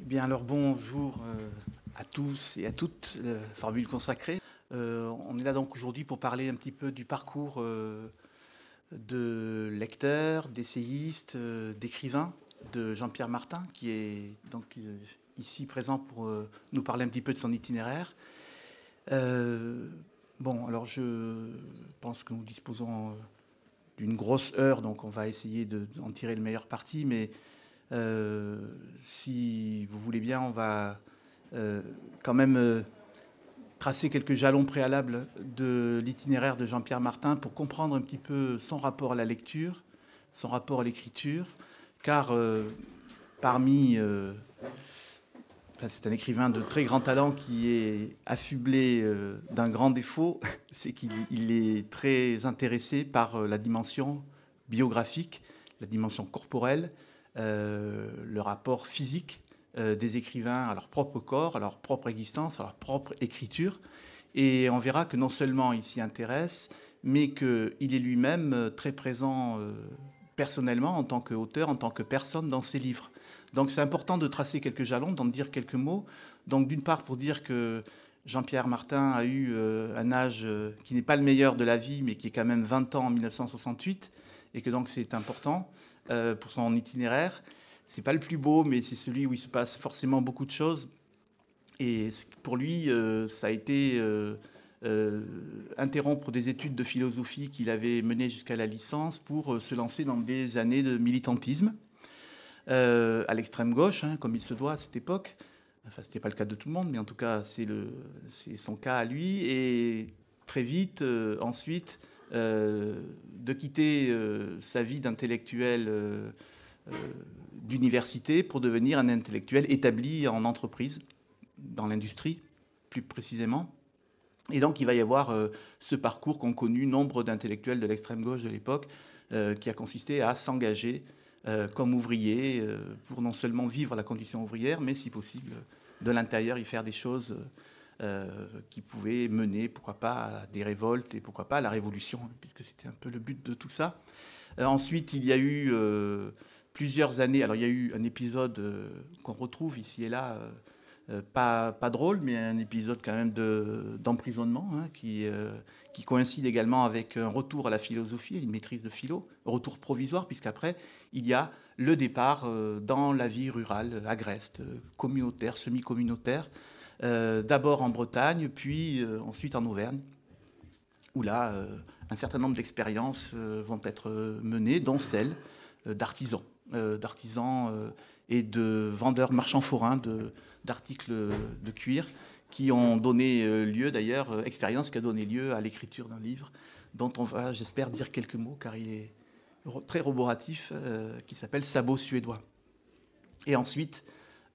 Bien, alors bonjour à tous et à toutes, Formule consacrée. On est là donc aujourd'hui pour parler un petit peu du parcours de lecteur, d'essayiste, d'écrivain de Jean-Pierre Martin, qui est donc ici présent pour nous parler un petit peu de son itinéraire. Alors je pense que nous disposons d'une grosse heure, donc on va essayer d'en tirer le meilleur parti, mais si vous voulez bien, on va quand même tracer quelques jalons préalables de l'itinéraire de Jean-Pierre Martin pour comprendre un petit peu son rapport à la lecture, son rapport à l'écriture, car c'est un écrivain de très grand talent qui est affublé d'un grand défaut, c'est qu'il est très intéressé par la dimension biographique, la dimension corporelle, le rapport physique des écrivains à leur propre corps, à leur propre existence, à leur propre écriture. Et on verra que non seulement il s'y intéresse, mais qu'il est lui-même très présent personnellement en tant qu'auteur, en tant que personne dans ses livres. Donc c'est important de tracer quelques jalons, d'en dire quelques mots. Donc d'une part pour dire que Jean-Pierre Martin a eu un âge qui n'est pas le meilleur de la vie, mais qui est quand même 20 ans en 1968, et que donc c'est important pour son itinéraire. C'est pas le plus beau, mais c'est celui où il se passe forcément beaucoup de choses. Et pour lui, ça a été interrompre des études de philosophie qu'il avait menées jusqu'à la licence pour se lancer dans des années de militantisme à l'extrême gauche, comme il se doit à cette époque. Enfin, c'était pas le cas de tout le monde, mais en tout cas, c'est son cas à lui. Et très vite, ensuite, de quitter sa vie d'intellectuel d'université pour devenir un intellectuel établi en entreprise, dans l'industrie plus précisément. Et donc il va y avoir ce parcours qu'ont connu nombre d'intellectuels de l'extrême gauche de l'époque, qui a consisté à s'engager comme ouvrier pour non seulement vivre la condition ouvrière, mais si possible de l'intérieur y faire des choses qui pouvaient mener, pourquoi pas, à des révoltes et pourquoi pas à la révolution, puisque c'était un peu le but de tout ça. Ensuite, il y a eu plusieurs années. Alors, il y a eu un épisode qu'on retrouve ici et là, pas drôle, mais un épisode quand même d'emprisonnement, qui coïncide également avec un retour à la philosophie, une maîtrise de philo, retour provisoire, puisqu'après, il y a le départ dans la vie rurale, agreste, communautaire, semi-communautaire, d'abord en Bretagne, puis ensuite en Auvergne, où là, un certain nombre d'expériences vont être menées, dont celle d'artisans et de vendeurs marchands forains d'articles de cuir qui ont donné lieu, d'ailleurs, expérience qui a donné lieu à l'écriture d'un livre dont on va, j'espère, dire quelques mots, car il est très roboratif, qui s'appelle Sabot suédois. Et ensuite,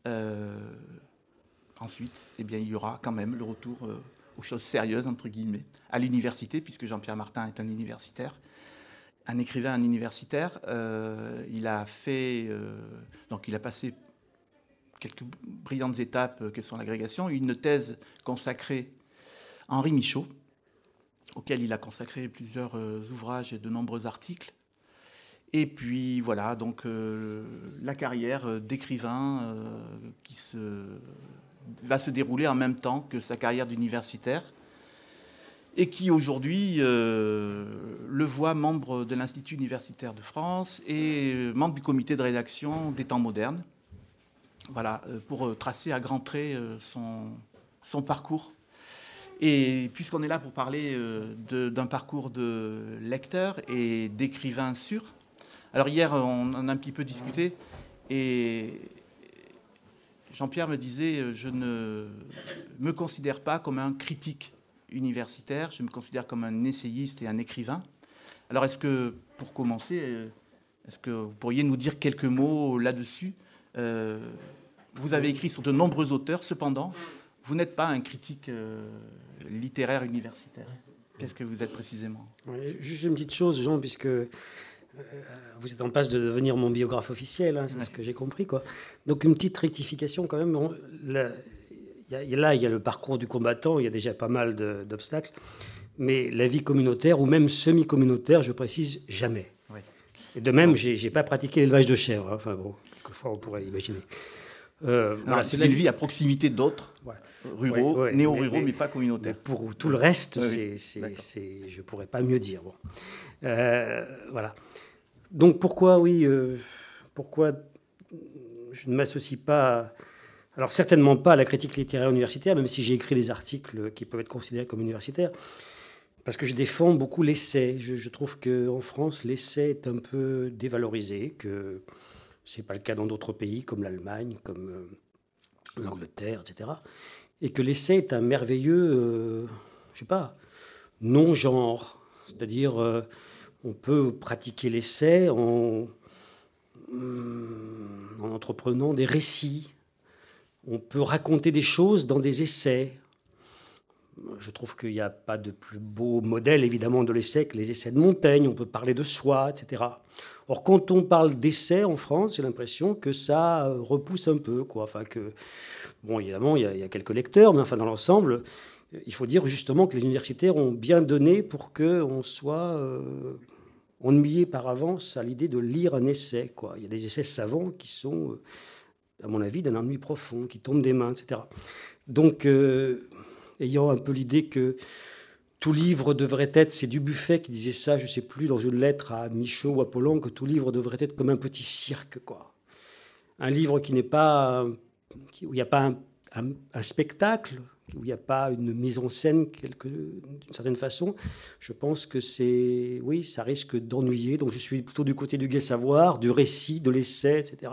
il y aura quand même le retour aux choses sérieuses, entre guillemets, à l'université, puisque Jean-Pierre Martin est un universitaire, un écrivain, un universitaire. Il a passé quelques brillantes étapes que sont l'agrégation, une thèse consacrée à Henri Michaud, auquel il a consacré plusieurs ouvrages et de nombreux articles. Et puis voilà, donc la carrière d'écrivain qui va se dérouler en même temps que sa carrière d'universitaire, et qui aujourd'hui le voit membre de l'Institut universitaire de France et membre du comité de rédaction des Temps modernes. Voilà, pour tracer à grands traits son parcours. Et puisqu'on est là pour parler d'un parcours de lecteur et d'écrivain sûr, alors hier on en a un petit peu discuté et Jean-Pierre me disait je ne me considère pas comme un critique universitaire, je me considère comme un essayiste et un écrivain. Alors est-ce que, pour commencer, est-ce que vous pourriez nous dire quelques mots là-dessus ? Vous avez écrit sur de nombreux auteurs, cependant, vous n'êtes pas un critique littéraire universitaire. Qu'est-ce que vous êtes précisément ? Oui, juste une petite chose, Jean, puisque vous êtes en passe de devenir mon biographe officiel, c'est ce que j'ai compris, quoi. Donc une petite rectification quand même. Il y a le parcours du combattant, il y a déjà pas mal d'obstacles, mais la vie communautaire, ou même semi-communautaire, je précise, jamais. Oui. Et de même, j'ai pas pratiqué l'élevage de chèvres, enfin bon, quelquefois on pourrait imaginer. Voilà, c'est une vie à proximité d'autres, ruraux, néo-ruraux, mais pas communautaires. Mais pour tout le reste, Oui, je ne pourrais pas mieux dire. Bon. Voilà. Donc pourquoi je ne m'associe pas, alors certainement pas à la critique littéraire universitaire, même si j'ai écrit des articles qui peuvent être considérés comme universitaires, parce que je défends beaucoup l'essai. Je trouve qu'en France, l'essai est un peu dévalorisé, que ce n'est pas le cas dans d'autres pays comme l'Allemagne, comme l'Angleterre, etc. Et que l'essai est un merveilleux, je sais pas, non-genre. C'est-à-dire, on peut pratiquer l'essai en entreprenant des récits. On peut raconter des choses dans des essais. Je trouve qu'il n'y a pas de plus beau modèle, évidemment, de l'essai que les essais de Montaigne. On peut parler de soi, etc. Or, quand on parle d'essai en France, j'ai l'impression que ça repousse un peu, quoi. Enfin, bon, évidemment, il y a quelques lecteurs, mais enfin, dans l'ensemble, il faut dire justement que les universitaires ont bien donné pour qu'on soit ennuyé par avance à l'idée de lire un essai, quoi. Il y a des essais savants qui sont, à mon avis, d'un ennui profond, qui tombent des mains, etc. Donc, ayant un peu l'idée que tout livre devrait être, c'est Dubuffet qui disait ça, je ne sais plus, dans une lettre à Michaud ou à Apollon, que tout livre devrait être comme un petit cirque, quoi. Un livre qui n'est pas, où il n'y a pas un spectacle, où il n'y a pas une mise en scène d'une certaine façon, je pense que oui, ça risque d'ennuyer. Donc je suis plutôt du côté du gai savoir, du récit, de l'essai, etc.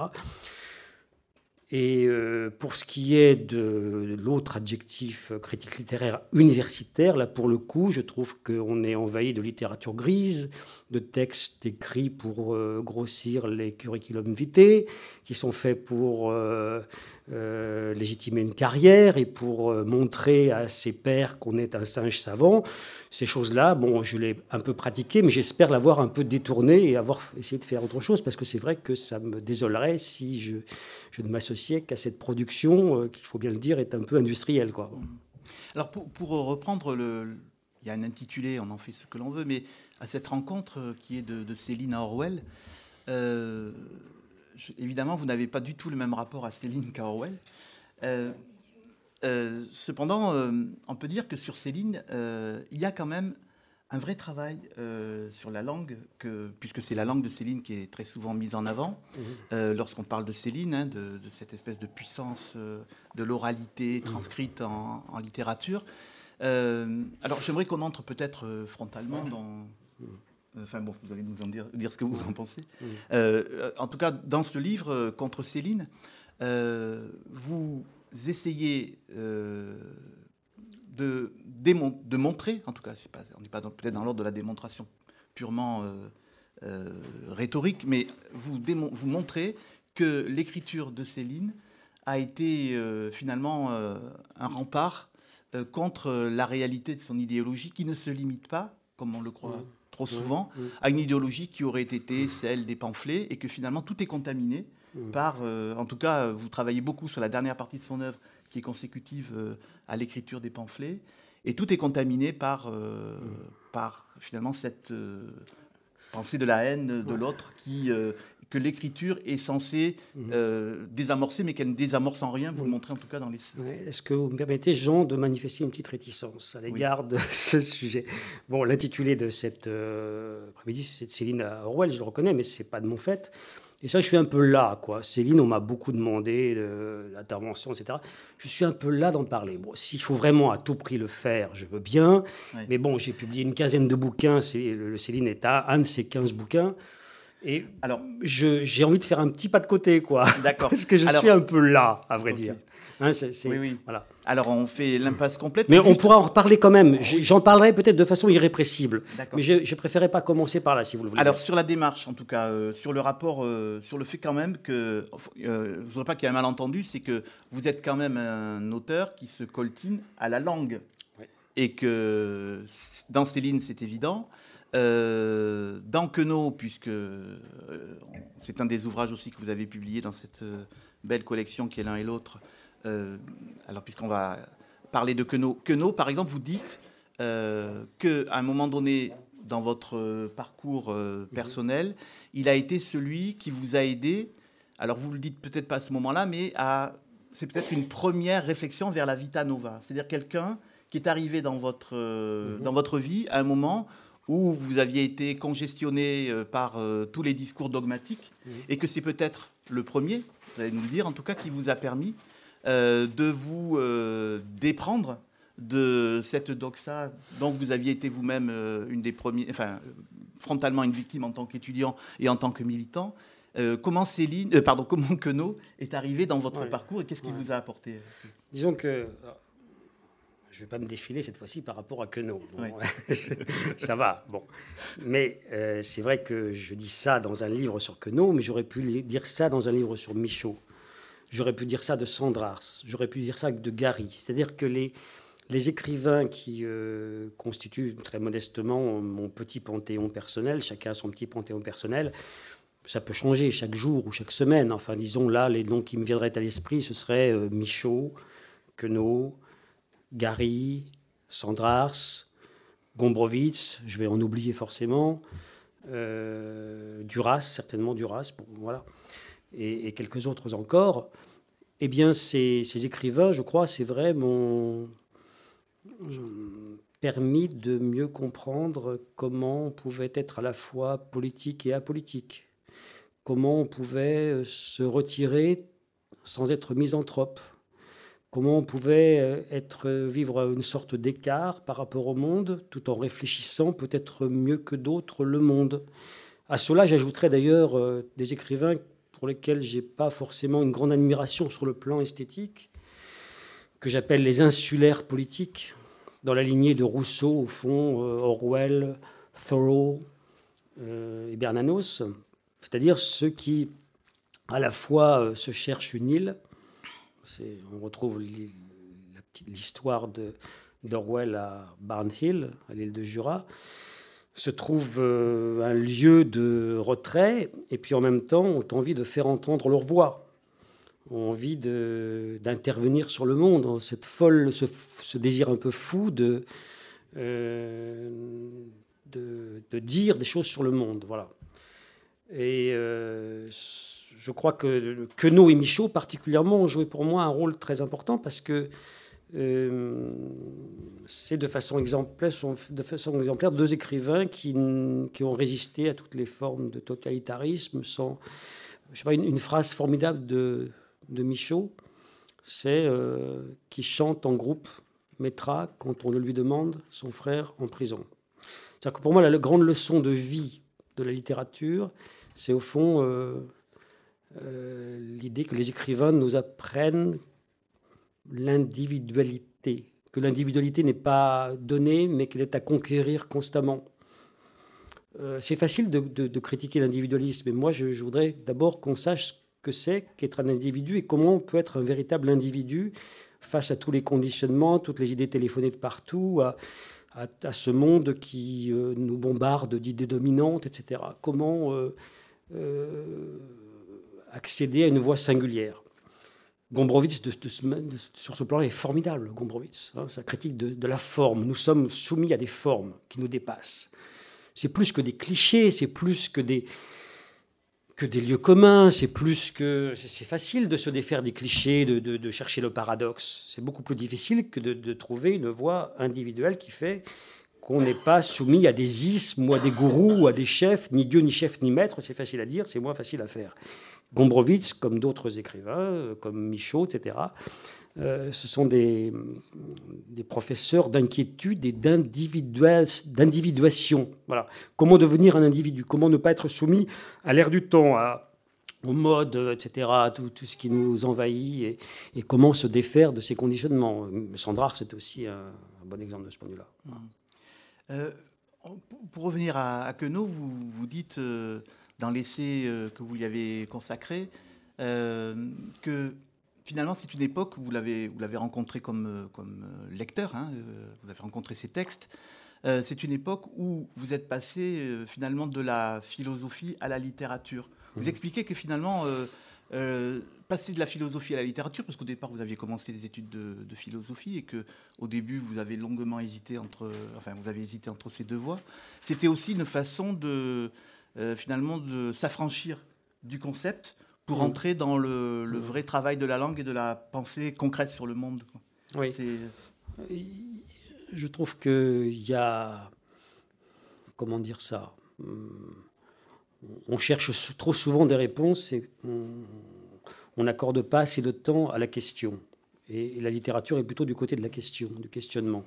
Et pour ce qui est de l'autre adjectif, critique littéraire universitaire, là pour le coup, je trouve qu'on est envahi de littérature grise, de textes écrits pour grossir les curriculum vitae, qui sont faits pour légitimer une carrière et pour montrer à ses pairs qu'on est un singe savant. Ces choses-là, bon, je l'ai un peu pratiqué, mais j'espère l'avoir un peu détourné et avoir essayé de faire autre chose, parce que c'est vrai que ça me désolerait si je ne m'associais qu'à cette production, qu'il faut bien le dire, est un peu industrielle, quoi. Alors pour reprendre, il y a un intitulé, on en fait ce que l'on veut, mais à cette rencontre qui est de Céline à Orwell, évidemment, vous n'avez pas du tout le même rapport à Céline qu'à Orwell. Cependant, on peut dire que sur Céline, il y a quand même un vrai travail sur la langue, puisque c'est la langue de Céline qui est très souvent mise en avant. Lorsqu'on parle de Céline, hein, de cette espèce de puissance de l'oralité transcrite en littérature. Alors j'aimerais qu'on entre peut-être frontalement dans... Enfin bon, vous allez nous en dire ce que vous en pensez. En tout cas, dans ce livre, Contre Céline, vous essayez de montrer, en tout cas, on n'est pas peut-être dans l'ordre de la démonstration purement rhétorique, mais vous montrez que l'écriture de Céline a été finalement un rempart contre la réalité de son idéologie, qui ne se limite pas, comme on le croit trop souvent, à une idéologie qui aurait été celle des pamphlets, et que finalement tout est contaminé par... en tout cas, vous travaillez beaucoup sur la dernière partie de son œuvre, qui est consécutive à l'écriture des pamphlets, et tout est contaminé par finalement cette pensée de la haine de l'autre, que l'écriture est censée désamorcer, mais qu'elle ne désamorce en rien, vous le montrez en tout cas dans les... Est-ce que vous me permettez, Jean, de manifester une petite réticence à l'égard de ce sujet? Bon, l'intitulé de cette après-midi, c'est de Céline à Orwell, je le reconnais, mais ce n'est pas de mon fait. Et ça, je suis un peu là, quoi. Céline, on m'a beaucoup demandé l'intervention, etc. Je suis un peu là d'en parler. Bon, s'il faut vraiment à tout prix le faire, je veux bien. Ouais. Mais bon, j'ai publié une quinzaine de bouquins. Céline est un de ces 15 bouquins. Et alors, j'ai envie de faire un petit pas de côté, quoi. D'accord. Parce que je suis un peu là, à vrai dire. Hein, oui. Voilà. Alors, on fait l'impasse complète. Mais on pourra en reparler quand même. J'en parlerai peut-être de façon irrépressible. Mais je préférais pas commencer par là, si vous le voulez. Alors, sur la démarche, en tout cas, sur le rapport, sur le fait quand même que... je ne voudrais pas qu'il y ait un malentendu, c'est que vous êtes quand même un auteur qui se coltine à la langue. Oui. Et que dans Céline, c'est évident. Dans Queneau, puisque c'est un des ouvrages aussi que vous avez publié dans cette belle collection qui est l'un et l'autre. Alors, puisqu'on va parler de Queneau. Queneau, par exemple, vous dites qu'à un moment donné, dans votre parcours personnel, il a été celui qui vous a aidé, alors vous le dites peut-être pas à ce moment-là, mais à c'est peut-être une première réflexion vers la vita nova, c'est-à-dire quelqu'un qui est arrivé dans votre vie à un moment où vous aviez été congestionné par tous les discours dogmatiques, et que c'est peut-être le premier, vous allez nous le dire en tout cas, qui vous a permis de vous déprendre de cette doxa dont vous aviez été vous-même une des premiers, enfin frontalement une victime en tant qu'étudiant et en tant que militant. Comment Queneau est arrivé dans votre parcours et qu'est-ce qu'il vous a apporté? Disons que je ne vais pas me défiler cette fois-ci par rapport à Queneau. Bon, ça va, bon. Mais c'est vrai que je dis ça dans un livre sur Queneau, mais j'aurais pu dire ça dans un livre sur Michaud. J'aurais pu dire ça de Sandrars. J'aurais pu dire ça de Gary. C'est-à-dire que les écrivains qui constituent très modestement mon petit panthéon personnel, chacun a son petit panthéon personnel, ça peut changer chaque jour ou chaque semaine. Enfin, disons là, les noms qui me viendraient à l'esprit, ce seraient Michaud, Queneau, Gary, Sandrars, Gombrowicz, je vais en oublier forcément, Duras, certainement Duras, bon, voilà, et quelques autres encore. Eh bien, ces écrivains, je crois, c'est vrai, m'ont permis de mieux comprendre comment on pouvait être à la fois politique et apolitique. Comment on pouvait se retirer sans être misanthrope. Comment on pouvait vivre une sorte d'écart par rapport au monde, tout en réfléchissant peut-être mieux que d'autres le monde. À cela, j'ajouterais d'ailleurs des écrivains pour lesquels je n'ai pas forcément une grande admiration sur le plan esthétique, que j'appelle les insulaires politiques, dans la lignée de Rousseau, au fond, Orwell, Thoreau et Bernanos. C'est-à-dire ceux qui, à la fois, se cherchent une île. On retrouve l'histoire d'Orwell à Barn Hill, à l'île de Jura. Se trouve un lieu de retrait, et puis en même temps ont envie de faire entendre leur voix, ont envie d'intervenir sur le monde, ce désir un peu fou de dire des choses sur le monde. Voilà. Et je crois que Queneau et Michaud, particulièrement, ont joué pour moi un rôle très important parce que c'est de façon exemplaire deux écrivains qui ont résisté à toutes les formes de totalitarisme sans... Je sais pas, une phrase formidable de Michaud, c'est qui chante en groupe mettra, quand on le lui demande, son frère en prison. C'est-à-dire que pour moi, la grande leçon de vie de la littérature, c'est au fond l'idée que les écrivains nous apprennent l'individualité, que l'individualité n'est pas donnée, mais qu'elle est à conquérir constamment. C'est facile de critiquer l'individualisme, mais moi je voudrais d'abord qu'on sache ce que c'est qu'être un individu et comment on peut être un véritable individu face à tous les conditionnements, toutes les idées téléphonées de partout, à ce monde qui nous bombarde d'idées dominantes, etc. Comment accéder à une voix singulière. Gombrowicz, sur ce plan, est formidable, Gombrowicz. Sa critique de la forme. Nous sommes soumis à des formes qui nous dépassent. C'est plus que des clichés, c'est plus que des lieux communs, c'est facile de se défaire des clichés, de chercher le paradoxe. C'est beaucoup plus difficile que de trouver une voie individuelle qui fait qu'on n'est pas soumis à des ismes ou à des gourous ou à des chefs, ni Dieu, ni chef, ni maître. C'est facile à dire, c'est moins facile à faire. Gombrowicz, comme d'autres écrivains, comme Michaud, etc., ce sont des professeurs d'inquiétude et d'individuation. Voilà. Comment devenir un individu? Comment ne pas être soumis à l'air du temps, aux modes, etc., tout ce qui nous envahit, et comment se défaire de ces conditionnements. Sandrars, c'est aussi un bon exemple de ce point de vue-là. Pour revenir à Queneau, vous dites dans l'essai que vous lui avez consacré que finalement c'est une époque où vous l'avez rencontré comme lecteur, hein, vous avez rencontré ses textes. C'est une époque où vous êtes passé finalement de la philosophie à la littérature. Vous expliquez que finalement passer de la philosophie à la littérature, parce qu'au départ vous aviez commencé des études de philosophie et que au début vous avez longuement hésité entre ces deux voies, c'était aussi une façon finalement de s'affranchir du concept pour entrer dans le vrai travail de la langue et de la pensée concrète sur le monde. Oui. Je trouve qu'il y a... Comment dire ça ? On cherche trop souvent des réponses et on n'accorde pas assez de temps à la question. Et la littérature est plutôt du côté de la question, du questionnement.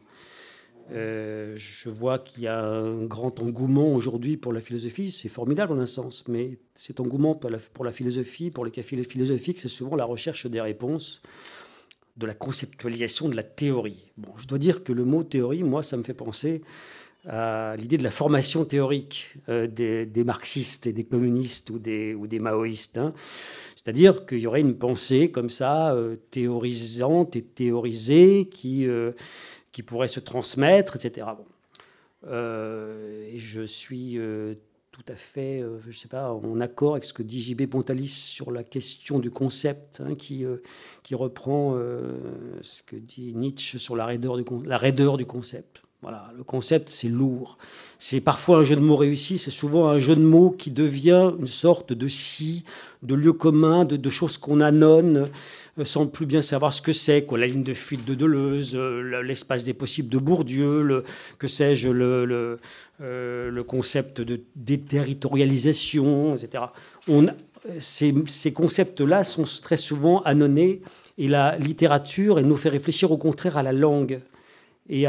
Je vois qu'il y a un grand engouement aujourd'hui pour la philosophie. C'est formidable en un sens, mais cet engouement pour la philosophie, pour les cafés philosophiques, c'est souvent la recherche des réponses, de la conceptualisation, de la théorie. Bon, je dois dire que le mot théorie, moi, ça me fait penser à l'idée de la formation théorique des marxistes et des communistes ou des maoïstes. Hein. C'est-à-dire qu'il y aurait une pensée comme ça, théorisante et théorisée, qui pourrait se transmettre, etc. Bon. Et je suis tout à fait, je sais pas, en accord avec ce que dit J.B. Pontalis sur la question du concept, hein, qui reprend ce que dit Nietzsche sur la raideur du concept. Voilà, le concept, c'est lourd. C'est parfois un jeu de mots réussi, c'est souvent un jeu de mots qui devient une sorte de scie, de lieu commun, de choses qu'on annonce sans plus bien savoir ce que c'est, quoi. La ligne de fuite de Deleuze, l'espace des possibles de Bourdieu, que sais-je, le concept de déterritorialisation, etc. Ces concepts-là sont très souvent annonnés, et la littérature, elle nous fait réfléchir au contraire à la langue et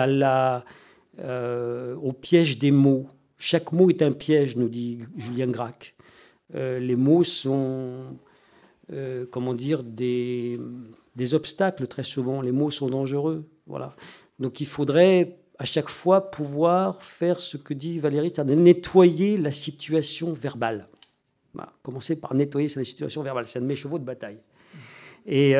au piège des mots. Chaque mot est un piège, nous dit Julien Gracq. Les mots sont, comment dire, des obstacles très souvent. Les mots sont dangereux. Voilà. Donc il faudrait à chaque fois pouvoir faire ce que dit Valérie, c'est-à-dire nettoyer la situation verbale. Voilà. Commencer par nettoyer la situation verbale. C'est un de mes chevaux de bataille. Et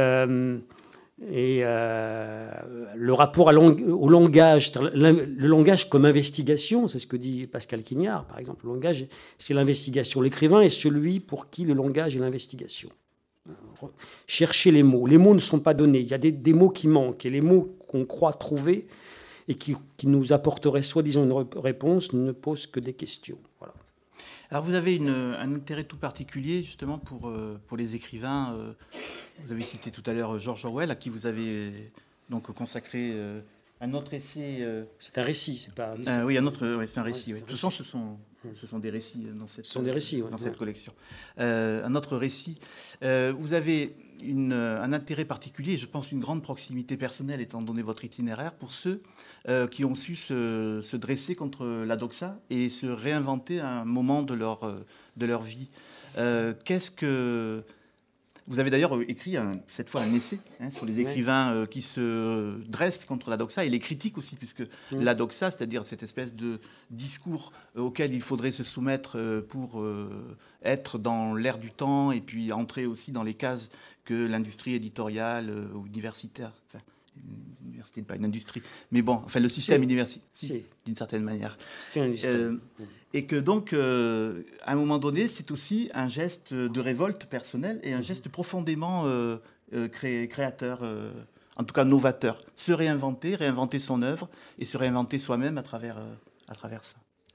le rapport au langage, le langage comme investigation, c'est ce que dit Pascal Quignard, par exemple. Le langage, c'est l'investigation. L'écrivain est celui pour qui le langage est l'investigation. Chercher les mots. Les mots ne sont pas donnés. Il y a des mots qui manquent. Et les mots qu'on croit trouver et qui nous apporteraient soi-disant une réponse ne posent que des questions. Voilà. Alors vous avez un intérêt tout particulier justement pour les écrivains. Vous avez cité tout à l'heure George Orwell, à qui vous avez donc consacré un autre essai. C'est un récit, c'est pas. Oui, c'est un récit. Oui. De toute façon, ce sont des récits dans cette collection. Un autre récit. Vous avez un intérêt particulier, je pense une grande proximité personnelle, étant donné votre itinéraire, pour ceux qui ont su se dresser contre la doxa et se réinventer à un moment de leur vie. Qu'est-ce que... Vous avez d'ailleurs écrit cette fois un essai sur les écrivains qui se dressent contre la doxa et les critiquent aussi, puisque la doxa, c'est-à-dire cette espèce de discours auquel il faudrait se soumettre pour être dans l'air du temps et puis entrer aussi dans les cases que l'industrie éditoriale ou universitaire, enfin, université, pas une industrie, mais bon, enfin le système universitaire, d'une certaine manière. C'est une industrie. Et que donc, à un moment donné, c'est aussi un geste de révolte personnelle et un geste profondément créateur, en tout cas novateur. Se réinventer son œuvre et se réinventer soi-même à travers ça.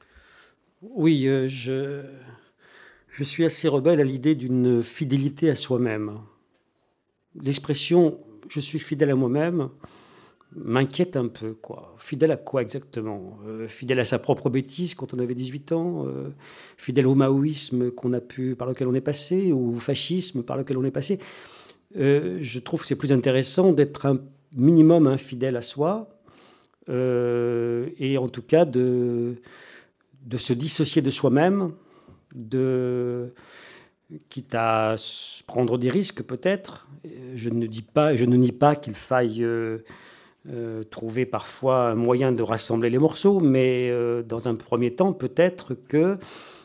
Oui, je suis assez rebelle à l'idée d'une fidélité à soi-même. L'expression « je suis fidèle à moi-même » m'inquiète un peu, quoi. Fidèle à quoi exactement ? Fidèle à sa propre bêtise quand on avait 18 ans, fidèle au maoïsme par lequel on est passé, ou au fascisme par lequel on est passé. Je trouve que c'est plus intéressant d'être un minimum infidèle à soi, et en tout cas de se dissocier de soi-même, quitte à prendre des risques peut-être. Je ne nie pas qu'il faille trouver parfois un moyen de rassembler les morceaux, mais dans un premier temps, peut-être que...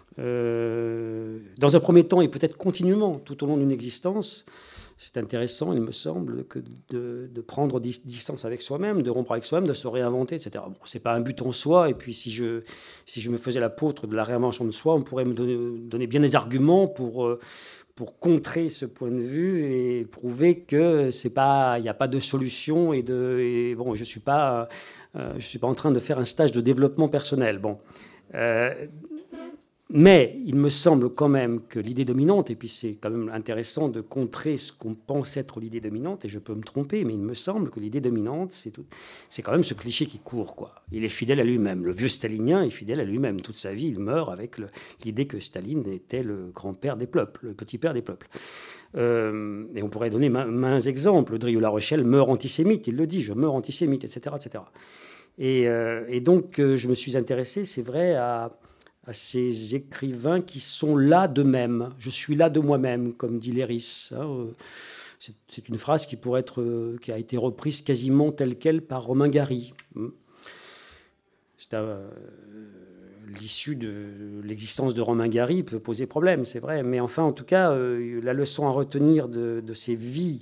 dans un premier temps, et peut-être continuellement, tout au long d'une existence, c'est intéressant, il me semble, que de prendre distance avec soi-même, de rompre avec soi-même, de se réinventer, etc. Bon, c'est pas un but en soi, et puis si je me faisais l'apôtre de la réinvention de soi, on pourrait me donner bien des arguments pour contrer ce point de vue et prouver que il n'y a pas de solution et bon, je suis pas en train de faire un stage de développement personnel. Bon, Mais il me semble quand même que l'idée dominante, et puis c'est quand même intéressant de contrer ce qu'on pense être l'idée dominante, et je peux me tromper, mais il me semble que l'idée dominante, c'est quand même ce cliché qui court, quoi. Il est fidèle à lui-même. Le vieux stalinien est fidèle à lui-même. Toute sa vie, il meurt avec l'idée que Staline était le grand-père des peuples, le petit-père des peuples. Et on pourrait donner maints exemples. Drieux-La Rochelle meurt antisémite, il le dit, je meurs antisémite, etc. etc. Et donc, je me suis intéressé, c'est vrai, à ces écrivains qui sont là d'eux-mêmes. Je suis là de moi-même, comme dit Léris. C'est une phrase qui a été reprise quasiment telle quelle par Romain Gary. L'issue de l'existence de Romain Gary peut poser problème, c'est vrai. Mais enfin, en tout cas, la leçon à retenir de ces vies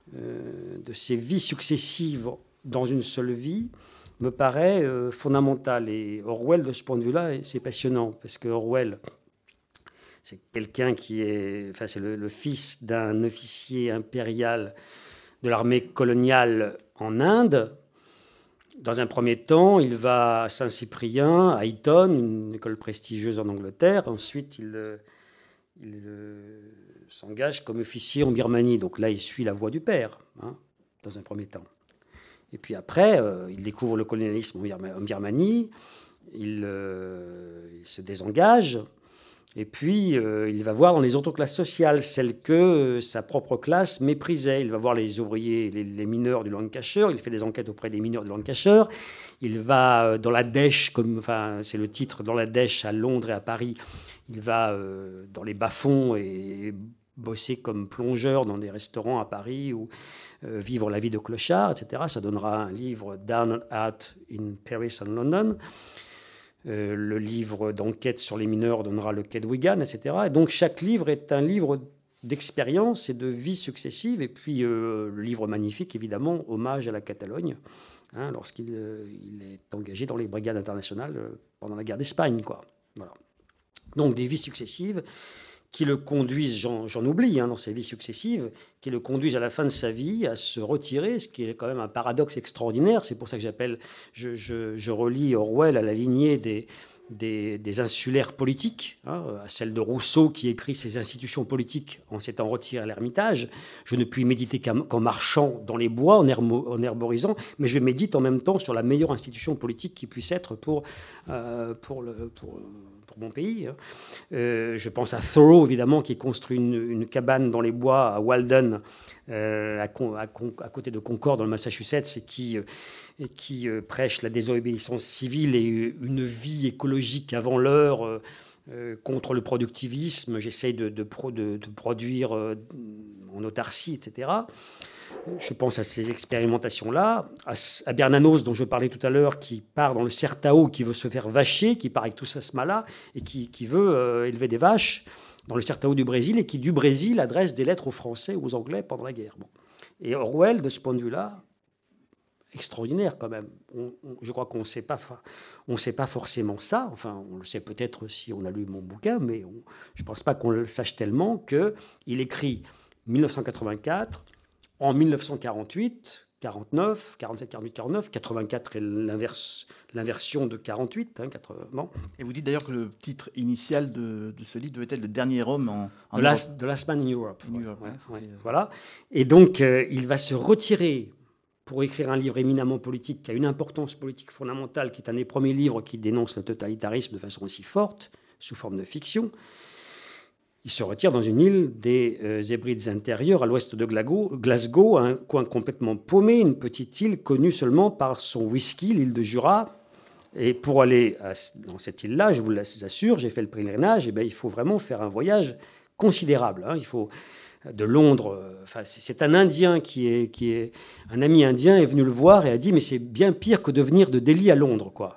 successives dans une seule vie, me paraît fondamental. Et Orwell, de ce point de vue-là, c'est passionnant, parce que Orwell, c'est quelqu'un c'est le fils d'un officier impérial de l'armée coloniale en Inde. Dans un premier temps, il va à Saint-Cyprien, à Eton, une école prestigieuse en Angleterre. Ensuite, il s'engage comme officier en Birmanie. Donc là, il suit la voie du père, dans un premier temps. Et puis après, il découvre le colonialisme en Birmanie, il se désengage, et puis il va voir dans les autres classes sociales, celles que sa propre classe méprisait. Il va voir les ouvriers, les mineurs du Lancashire, il fait des enquêtes auprès des mineurs du Lancashire, il va dans la dèche, c'est le titre, dans la dèche à Londres et à Paris, il va dans les bas-fonds et bosser comme plongeur dans des restaurants à Paris ou vivre la vie de clochard, etc. Ça donnera un livre Down and Out in Paris and London. Le livre d'enquête sur les mineurs donnera Le Quai de Wigan, etc. Et donc chaque livre est un livre d'expérience et de vie successive. Et puis le livre magnifique, évidemment, Hommage à la Catalogne, lorsqu'il est engagé dans les brigades internationales pendant la guerre d'Espagne, quoi. Voilà. Donc des vies successives qui le conduisent, j'en oublie, dans ces vies successives, qui le conduisent à la fin de sa vie à se retirer, ce qui est quand même un paradoxe extraordinaire. C'est pour ça que je relie Orwell à la lignée des insulaires politiques, à celle de Rousseau qui écrit ses institutions politiques en s'étant retiré à l'Ermitage. Je ne puis méditer qu'en marchant dans les bois, en herborisant, mais je médite en même temps sur la meilleure institution politique qui puisse être pour mon pays. Je pense à Thoreau, évidemment, qui construit une cabane dans les bois à Walden, à côté de Concord, dans le Massachusetts, et qui prêche la désobéissance civile et une vie écologique avant l'heure, contre le productivisme. J'essaye de produire en autarcie, etc. Je pense à ces expérimentations-là, à Bernanos, dont je parlais tout à l'heure, qui part dans le Sertao, qui veut se faire vacher, qui part avec tout ça, ce-là, et qui veut élever des vaches dans le Sertao du Brésil, et qui, du Brésil, adresse des lettres aux Français ou aux Anglais pendant la guerre. Bon. Et Orwell, de ce point de vue-là, extraordinaire quand même. Je crois qu'on ne sait pas forcément ça. Enfin, on le sait peut-être si on a lu mon bouquin, mais je ne pense pas qu'on le sache tellement qu'il écrit 1984... En 1948, 49, 47, 48, 49, 84 est l'inversion de 48. Bon. Et vous dites d'ailleurs que le titre initial de ce livre devait être Le Dernier Homme en The Last Man in Europe. Voilà. Et donc, il va se retirer pour écrire un livre éminemment politique qui a une importance politique fondamentale, qui est un des premiers livres qui dénonce le totalitarisme de façon aussi forte, sous forme de fiction. Il se retire dans une île des Hébrides intérieures, à l'ouest de Glasgow, un coin complètement paumé, une petite île connue seulement par son whisky, l'île de Jura. Et pour aller dans cette île-là, je vous l'assure, j'ai fait le pèlerinage, et il faut vraiment faire un voyage considérable. Il faut de Londres. C'est un Indien qui est un ami indien est venu le voir et a dit mais c'est bien pire que de venir de Delhi à Londres, quoi.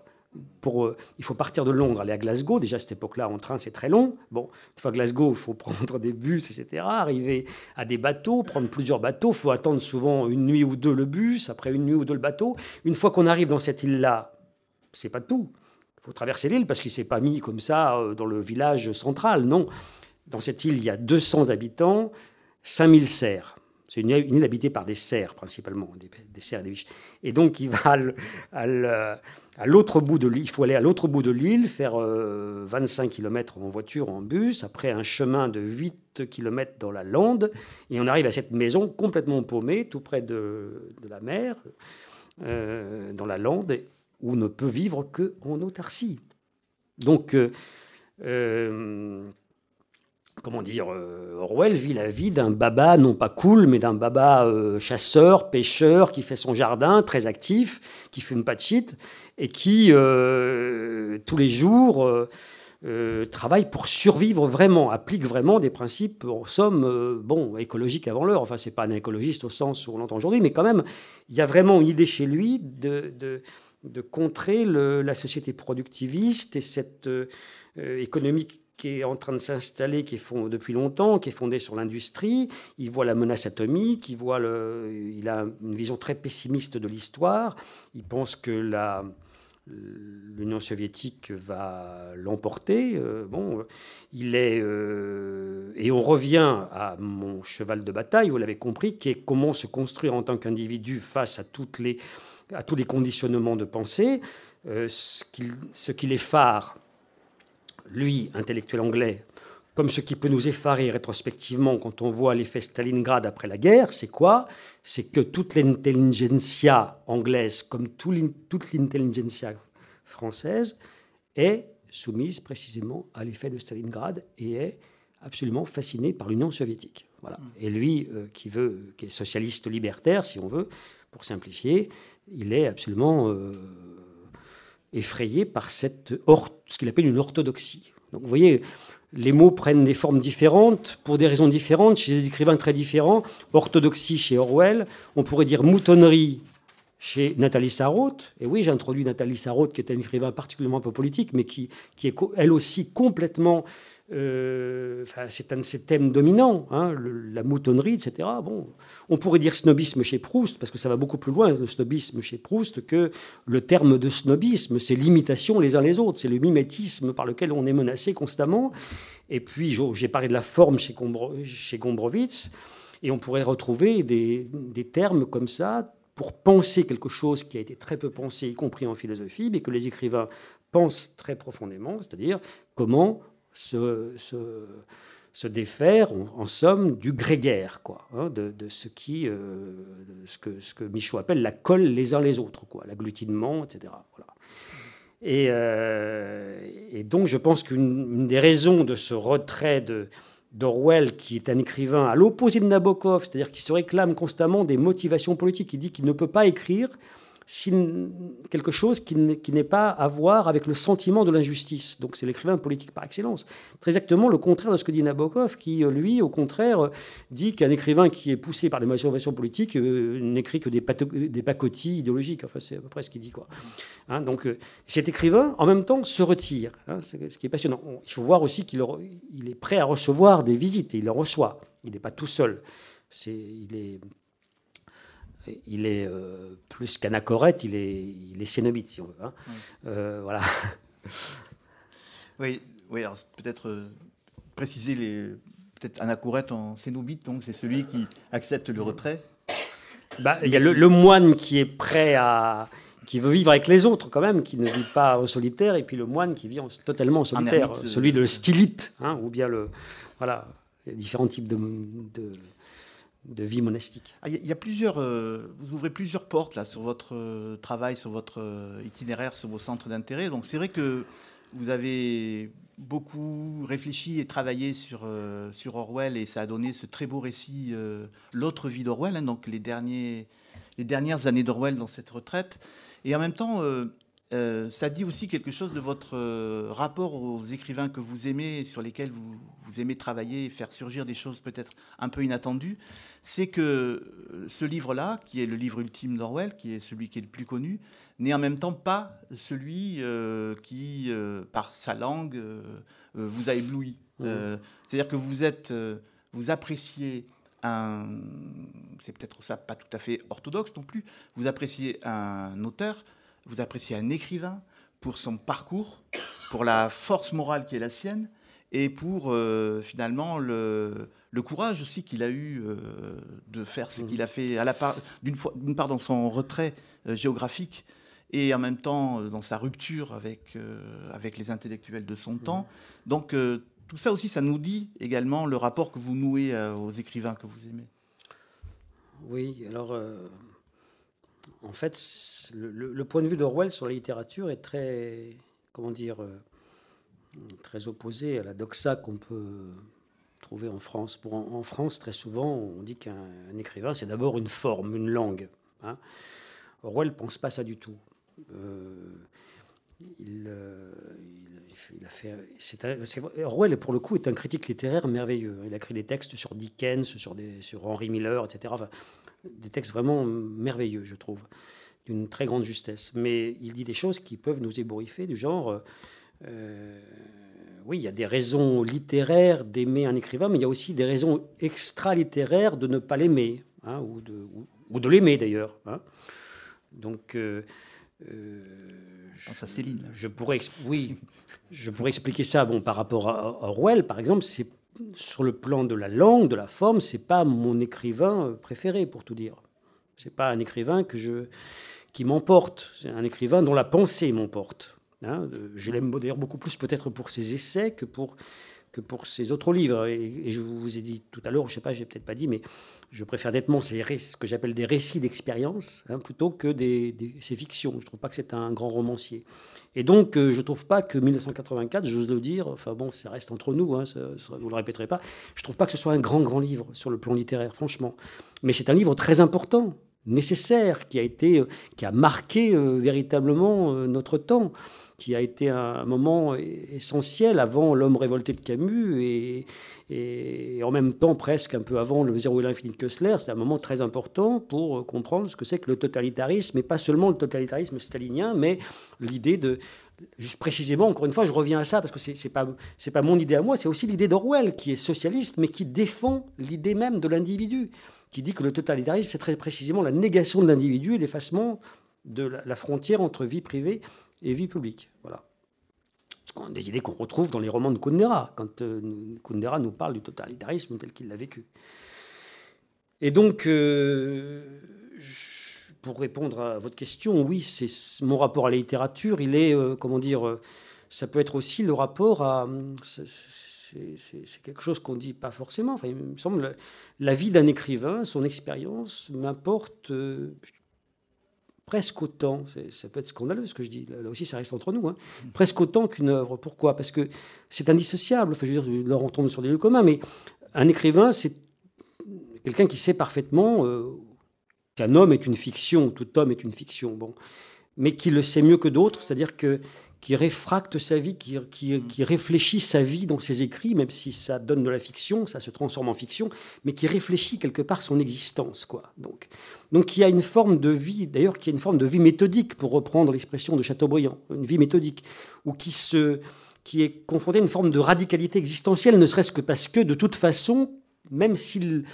Il faut partir de Londres, aller à Glasgow. Déjà, à cette époque-là, en train, c'est très long. Bon, une fois à Glasgow, il faut prendre des bus, etc. Arriver à des bateaux, prendre plusieurs bateaux. Il faut attendre souvent une nuit ou deux le bus, après une nuit ou deux le bateau. Une fois qu'on arrive dans cette île-là, c'est pas tout. Il faut traverser l'île parce qu'il ne s'est pas mis comme ça dans le village central. Non. Dans cette île, il y a 200 habitants, 5000 cerfs. C'est une île habitée par des cerfs, principalement, des cerfs et des biches. Et donc, il va à l'autre bout de l'île. Il faut aller à l'autre bout de l'île, faire 25 km en voiture, en bus, après un chemin de 8 km dans la lande. Et on arrive à cette maison complètement paumée, tout près de la mer, dans la lande, où on ne peut vivre qu'en autarcie. Donc, comment dire, Orwell vit la vie d'un baba, non pas cool, mais d'un baba chasseur, pêcheur, qui fait son jardin, très actif, qui fume pas de shit, et qui, tous les jours, travaille pour survivre vraiment, applique vraiment des principes, en somme, écologiques avant l'heure. Enfin, c'est pas un écologiste au sens où on l'entend aujourd'hui, mais quand même, il y a vraiment une idée chez lui de contrer la société productiviste et cette économie qui est en train de s'installer, depuis longtemps, qui est fondée sur l'industrie. Il voit la menace atomique, il a une vision très pessimiste de l'histoire. Il pense que l'Union soviétique va l'emporter. Et on revient à mon cheval de bataille, vous l'avez compris, qui est comment se construire en tant qu'individu face à tous les conditionnements de pensée. Ce qui l'effare, lui, intellectuel anglais, comme ce qui peut nous effarer rétrospectivement quand on voit l'effet Stalingrad après la guerre, c'est quoi? C'est que toute l'intelligentsia anglaise, comme toute l'intelligentsia française, est soumise précisément à l'effet de Stalingrad et est absolument fascinée par l'Union soviétique. Voilà. Et lui, qui est socialiste libertaire, si on veut, pour simplifier, il est absolument effrayé par ce qu'il appelle une orthodoxie. Donc vous voyez, les mots prennent des formes différentes pour des raisons différentes, chez des écrivains très différents. Orthodoxie chez Orwell, on pourrait dire moutonnerie chez Nathalie Sarraute. Et oui, j'ai introduit Nathalie Sarraute, qui est un écrivain particulièrement peu politique, mais qui est elle aussi complètement... c'est un de ses thèmes dominants, la moutonnerie, etc. Bon, on pourrait dire snobisme chez Proust, parce que ça va beaucoup plus loin, le snobisme chez Proust, que le terme de snobisme. C'est l'imitation les uns les autres, c'est le mimétisme par lequel on est menacé constamment. Et puis, j'ai parlé de la forme chez Gombrowicz, et on pourrait retrouver des termes comme ça pour penser quelque chose qui a été très peu pensé, y compris en philosophie, mais que les écrivains pensent très profondément, c'est-à-dire comment se défaire, en somme, du grégaire, quoi, de ce que Michaud appelle la colle les uns les autres, quoi, l'agglutinement, etc. Voilà. Et donc, je pense qu'une des raisons de ce retrait d'Orwell, qui est un écrivain à l'opposé de Nabokov, c'est-à-dire qui se réclame constamment des motivations politiques, il dit qu'il ne peut pas écrire quelque chose qui n'est pas à voir avec le sentiment de l'injustice. Donc c'est l'écrivain politique par excellence. Très exactement le contraire de ce que dit Nabokov, qui, lui, au contraire, dit qu'un écrivain qui est poussé par des motivations politiques n'écrit que des pacotilles idéologiques. Enfin, c'est à peu près ce qu'il dit, quoi. Donc cet écrivain, en même temps, se retire. C'est ce qui est passionnant. Il faut voir aussi qu'il est prêt à recevoir des visites, et il en reçoit. Il n'est pas tout seul. Il est plus qu'anachorète, il est cénobite, si on veut. Oui. Voilà. Oui, alors peut-être préciser peut-être anachorète en cénobite, donc c'est celui qui accepte le retrait. Il y a le moine qui est prêt qui veut vivre avec les autres quand même, qui ne vit pas en solitaire, et puis le moine qui vit totalement en solitaire, ermite, celui de stylite, ou bien voilà, il y a différents types de vie monastique. Il y a plusieurs, vous ouvrez plusieurs portes là sur votre travail, sur votre itinéraire, sur vos centres d'intérêt. Donc c'est vrai que vous avez beaucoup réfléchi et travaillé sur Orwell, et ça a donné ce très beau récit, L'autre vie d'Orwell, donc les dernières années d'Orwell dans cette retraite. Et en même temps, ça dit aussi quelque chose de votre rapport aux écrivains que vous aimez, sur lesquels vous aimez travailler et faire surgir des choses peut-être un peu inattendues. C'est que ce livre-là, qui est le livre ultime d'Orwell, qui est celui qui est le plus connu, n'est en même temps pas celui qui, par sa langue, vous a ébloui. C'est-à-dire que vous appréciez c'est peut-être ça pas tout à fait orthodoxe non plus, vous appréciez un auteur, vous appréciez un écrivain pour son parcours, pour la force morale qui est la sienne, et pour finalement le le courage aussi qu'il a eu de faire ce qu'il a fait d'une part dans son retrait géographique et en même temps dans sa rupture avec les intellectuels de son temps. Donc tout ça aussi, ça nous dit également le rapport que vous nouez aux écrivains que vous aimez. Oui, alors en fait, le point de vue d'Orwell sur la littérature est très, comment dire, très opposé à la doxa qu'on peut trouver en France. En France, très souvent, on dit qu'un écrivain, c'est d'abord une forme, une langue. Hein. Orwell ne pense pas ça du tout. Orwell, pour le coup, est un critique littéraire merveilleux. Il a écrit des textes sur Dickens, sur Henry Miller, etc. Enfin, des textes vraiment merveilleux, je trouve, d'une très grande justesse. Mais il dit des choses qui peuvent nous ébouriffer, du genre... oui, il y a des raisons littéraires d'aimer un écrivain, mais il y a aussi des raisons extra-littéraires de ne pas l'aimer, hein, ou de l'aimer d'ailleurs. Hein. Donc... à Céline. Je pourrais expliquer ça. Bon, par rapport à Orwell, par exemple, c'est sur le plan de la langue, de la forme, c'est pas mon écrivain préféré, pour tout dire. C'est pas un écrivain qui m'emporte. C'est un écrivain dont la pensée m'emporte. Hein. Je l'aime d'ailleurs beaucoup plus peut-être pour ses essais que pour ses autres livres. Et je vous ai dit tout à l'heure, je sais pas, j'ai peut-être pas dit, mais je préfère nettement ce que j'appelle des récits d'expérience, hein, plutôt que ces fictions. Je trouve pas que c'est un grand romancier. Et donc, je trouve pas que 1984, j'ose le dire, enfin bon, ça reste entre nous, hein, vous le répéterez pas, je trouve pas que ce soit un grand livre sur le plan littéraire, franchement. Mais c'est un livre très important, nécessaire, qui a marqué véritablement notre temps, qui a été un moment essentiel avant L'homme révolté de Camus et en même temps presque un peu avant Le Zéro et l'infini de Koestler. C'était un moment très important pour comprendre ce que c'est que le totalitarisme, et pas seulement le totalitarisme stalinien, mais l'idée de... Juste précisément, encore une fois, je reviens à ça parce que c'est pas mon idée à moi, c'est aussi l'idée d'Orwell qui est socialiste mais qui défend l'idée même de l'individu, qui dit que le totalitarisme c'est très précisément la négation de l'individu et l'effacement de la frontière entre vie privée et vie publique. Voilà. Des idées qu'on retrouve dans les romans de Kundera, quand Kundera nous parle du totalitarisme tel qu'il l'a vécu. Et donc, pour répondre à votre question, oui, c'est mon rapport à la littérature, il est, ça peut être aussi le rapport à... C'est quelque chose qu'on ne dit pas forcément. Enfin, il me semble, la vie d'un écrivain, son expérience, m'importe... presque autant, ça peut être scandaleux ce que je dis, là aussi ça reste entre nous, hein, presque autant qu'une œuvre. Pourquoi ? Parce que c'est indissociable, enfin, je veux dire, là on tombe sur des lieux communs, mais un écrivain, c'est quelqu'un qui sait parfaitement qu'un homme est une fiction, tout homme est une fiction, bon, mais qui le sait mieux que d'autres, c'est-à-dire qui réfracte sa vie, qui réfléchit sa vie dans ses écrits, même si ça donne de la fiction, ça se transforme en fiction, mais qui réfléchit quelque part son existence, quoi. Donc il y a une forme de vie, d'ailleurs, qui est une forme de vie méthodique, pour reprendre l'expression de Chateaubriand, une vie méthodique, ou qui est confrontée à une forme de radicalité existentielle, ne serait-ce que parce que, de toute façon, même s'il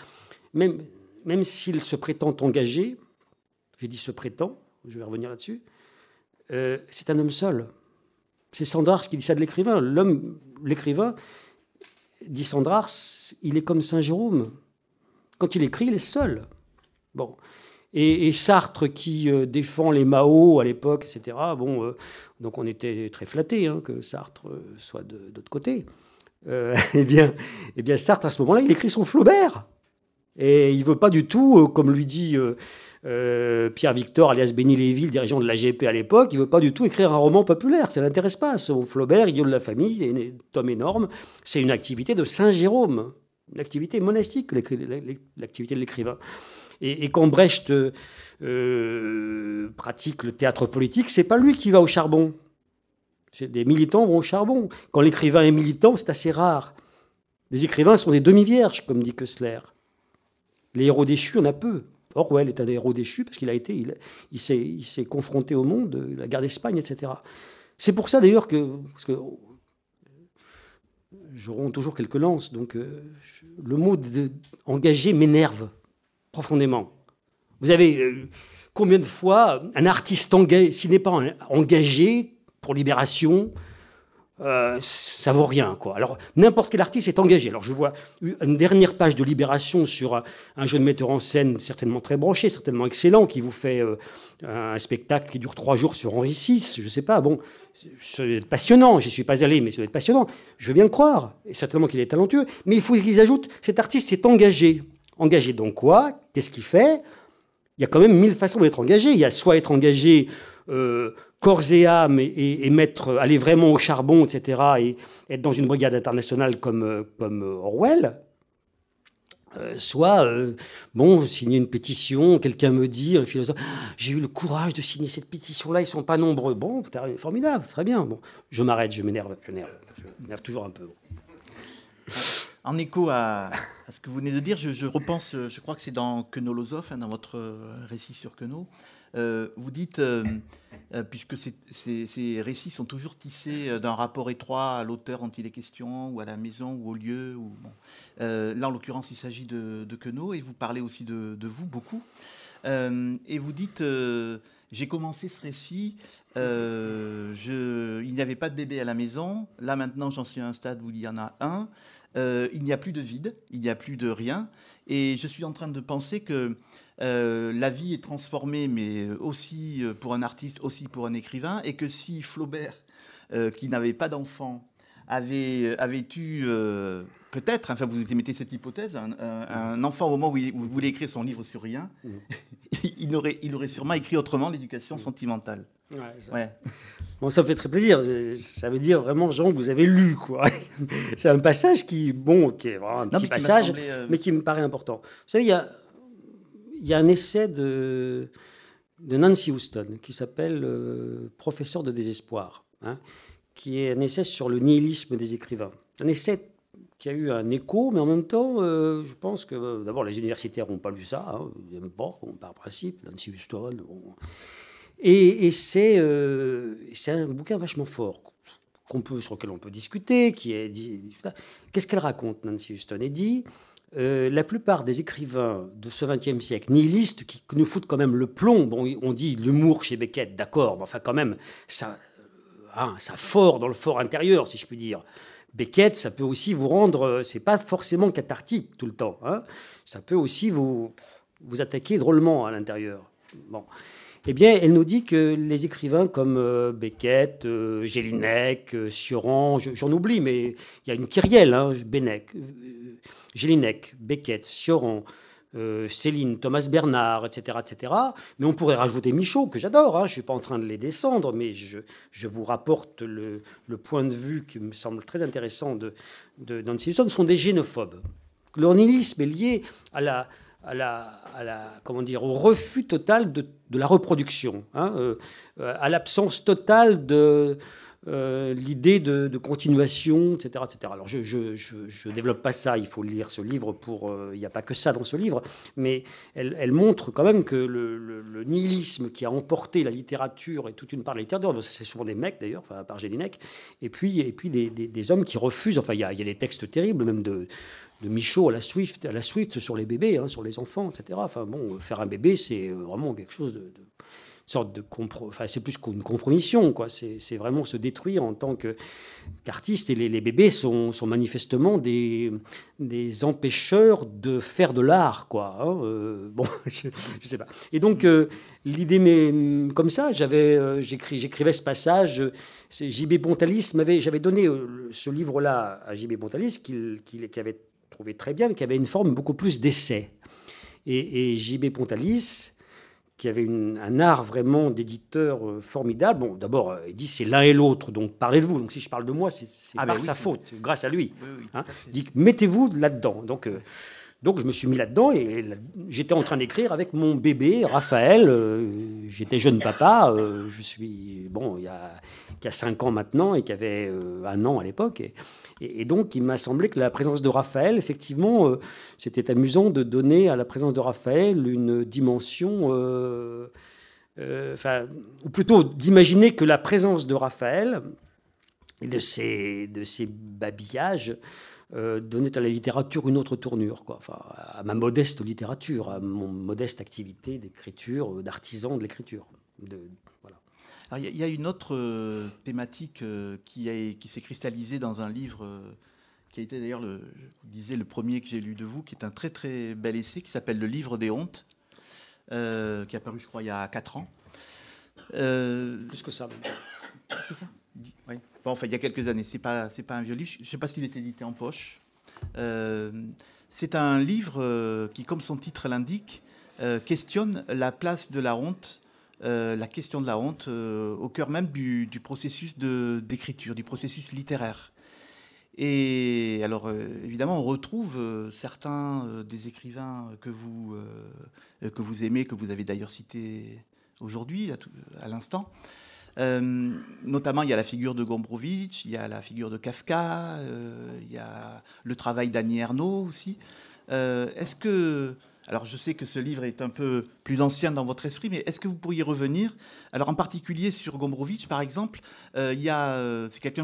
se prétend engagé, j'ai dit se prétend, je vais revenir là-dessus, c'est un homme seul. C'est Sandrars qui dit ça de l'écrivain. L'écrivain, dit Sandrars, il est comme Saint Jérôme. Quand il écrit, il est seul. Bon. Et Sartre qui défend les Mao à l'époque, etc. Bon, donc on était très flattés, hein, que Sartre soit de l'autre côté. Eh bien, Sartre, à ce moment-là, il écrit son Flaubert. Et il ne veut pas du tout, comme lui dit Pierre Victor, alias Béni-Lévy, le dirigeant de l'AGP à l'époque, il ne veut pas du tout écrire un roman populaire. Ça ne l'intéresse pas. Son Flaubert, idiot de la famille, un tome énorme, c'est une activité de Saint-Jérôme, une activité monastique, l'activité de l'écrivain. Et quand Brecht pratique le théâtre politique, c'est pas lui qui va au charbon. Des militants vont au charbon. Quand l'écrivain est militant, c'est assez rare. Les écrivains sont des demi-vierges, comme dit Koestler. Les héros déchus, on a peu. Orwell est un héros déchu parce il s'est confronté au monde, la guerre d'Espagne, etc. C'est pour ça d'ailleurs parce que je romps toujours quelques lances, donc le mot engagé m'énerve profondément. Vous avez combien de fois un artiste engagé, s'il n'est pas engagé pour Libération, ça vaut rien, quoi. Alors, n'importe quel artiste est engagé. Alors, je vois une dernière page de Libération sur un jeune metteur en scène certainement très branché, certainement excellent, qui vous fait un spectacle qui dure 3 jours sur Henri VI, je sais pas, bon, ça doit être passionnant, j'y suis pas allé, mais ça doit être passionnant, je veux bien le croire, et certainement qu'il est talentueux, mais il faut qu'ils ajoutent, cet artiste est engagé. Engagé dans quoi? Qu'est-ce qu'il fait? Il y a quand même 1000 façons d'être engagé. Il y a soit être engagé corps et âme et aller vraiment au charbon, etc., et être dans une brigade internationale comme Orwell, soit, signer une pétition, quelqu'un me dit, un philosophe, j'ai eu le courage de signer cette pétition-là, ils ne sont pas nombreux. Bon, formidable, très bien. Bon, je m'arrête, je m'énerve toujours un peu. En écho à ce que vous venez de dire, je repense, je crois que c'est dans Queneau-Lossoff, dans votre récit sur Queneau, vous dites, puisque ces récits sont toujours tissés d'un rapport étroit à l'auteur dont il est question, ou à la maison, ou au lieu. Là, en l'occurrence, il s'agit de Queneau, et vous parlez aussi de vous beaucoup. Et vous dites, j'ai commencé ce récit, il n'y avait pas de bébé à la maison, là maintenant j'en suis à un stade où il y en a un, il n'y a plus de vide, il n'y a plus de rien, et je suis en train de penser que la vie est transformée, mais aussi pour un artiste, aussi pour un écrivain, et que si Flaubert, qui n'avait pas d'enfant, avait eu peut-être, enfin vous émettez cette hypothèse, un enfant au moment où il voulait écrire son livre sur rien, il aurait sûrement écrit autrement l'éducation sentimentale. Ouais. Bon, ça me fait très plaisir. Ça veut dire vraiment, Jean, vous avez lu, quoi. C'est un passage qui est vraiment un petit passage, semblé, mais qui me paraît important. Vous savez, il y a un essai de Nancy Houston qui s'appelle Professeur de désespoir, qui est un essai sur le nihilisme des écrivains. Un essai qui a eu un écho, mais en même temps, je pense que d'abord les universitaires n'ont pas lu ça, ils n'aiment pas, par principe, Nancy Houston. Et c'est un bouquin vachement fort sur lequel on peut discuter, qu'est-ce qu'elle raconte, Nancy Houston? Elle dit la plupart des écrivains de ce XXe siècle, nihilistes, qui nous foutent quand même le plomb. Bon, on dit l'humour chez Beckett, d'accord, mais enfin quand même, ça fort dans le fort intérieur, si je puis dire. Beckett, ça peut aussi vous rendre, c'est pas forcément cathartique tout le temps, ça peut aussi vous attaquer drôlement à l'intérieur. Bon. Eh bien, elle nous dit que les écrivains comme Beckett, Jelinek, Sioran, j'en oublie, mais il y a une kyrielle, Jelinek, Beckett, Sioran, Céline, Thomas Bernard, etc., etc. Mais on pourrait rajouter Michaud, que j'adore, je ne suis pas en train de les descendre, mais je vous rapporte le point de vue qui me semble très intéressant de Nancy Houston, sont des génophobes. Leur nihilisme est lié au refus total de la reproduction, à l'absence totale de l'idée de continuation, etc., etc. Alors, je développe pas ça, il faut lire ce livre il n'y a pas que ça dans ce livre, mais elle montre quand même que le nihilisme qui a emporté la littérature et toute une part de la littérature, c'est souvent des mecs d'ailleurs, à part Jelinek, et puis des hommes qui refusent, enfin il y a des textes terribles, même de Michaud à la Swift sur les bébés, sur les enfants, etc. Enfin bon, faire un bébé, c'est vraiment quelque chose sorte de c'est plus qu'une compromission, quoi. C'est vraiment se détruire en tant qu'artiste. Et les bébés sont manifestement des empêcheurs de faire de l'art, quoi. Je sais pas. Et donc l'idée, mais comme ça, j'écrivais ce passage. J.B. Pontalis j'avais donné ce livre-là à J.B. Pontalis qui avait trouvé très bien, mais qui avait une forme beaucoup plus d'essai. Et J.B. Pontalis, qui avait un art vraiment d'éditeur formidable. Bon, d'abord, il dit c'est l'un et l'autre, donc parlez de vous. Donc si je parle de moi, c'est par sa faute, grâce à lui. Oui, il dit mettez-vous là-dedans. Donc je me suis mis là-dedans et j'étais en train d'écrire avec mon bébé, Raphaël. J'étais jeune papa, il y a 5 ans maintenant et qui avait 1 an à l'époque. Et donc, il m'a semblé que la présence de Raphaël, effectivement, c'était amusant de donner à la présence de Raphaël une dimension... ou plutôt d'imaginer que la présence de Raphaël et de ses babillages donnait à la littérature une autre tournure, quoi. Enfin, à ma modeste littérature, à mon modeste activité d'écriture, d'artisan de l'écriture. Voilà. Alors, il y a une autre thématique qui s'est cristallisée dans un livre qui a été d'ailleurs, je vous disais, le premier que j'ai lu de vous, qui est un très très bel essai qui s'appelle Le Livre des hontes, qui est apparu, je crois, il y a 4 ans. Plus que ça, même. Plus que ça oui. Bon, enfin, il y a quelques années. C'est pas un vieux livre. Je ne sais pas s'il est édité en poche. C'est un livre qui, comme son titre l'indique, questionne la place de la honte, la question de la honte au cœur même du processus d'écriture, du processus littéraire. Et alors, évidemment, on retrouve certains des écrivains que vous aimez, que vous avez d'ailleurs cités aujourd'hui, à l'instant. Notamment, il y a la figure de Gombrowicz, il y a la figure de Kafka, il y a le travail d'Annie Ernaux aussi. Est-ce que... Alors, je sais que ce livre est un peu plus ancien dans votre esprit, mais est-ce que vous pourriez revenir, alors en particulier sur Gombrowicz, par exemple, c'est quelqu'un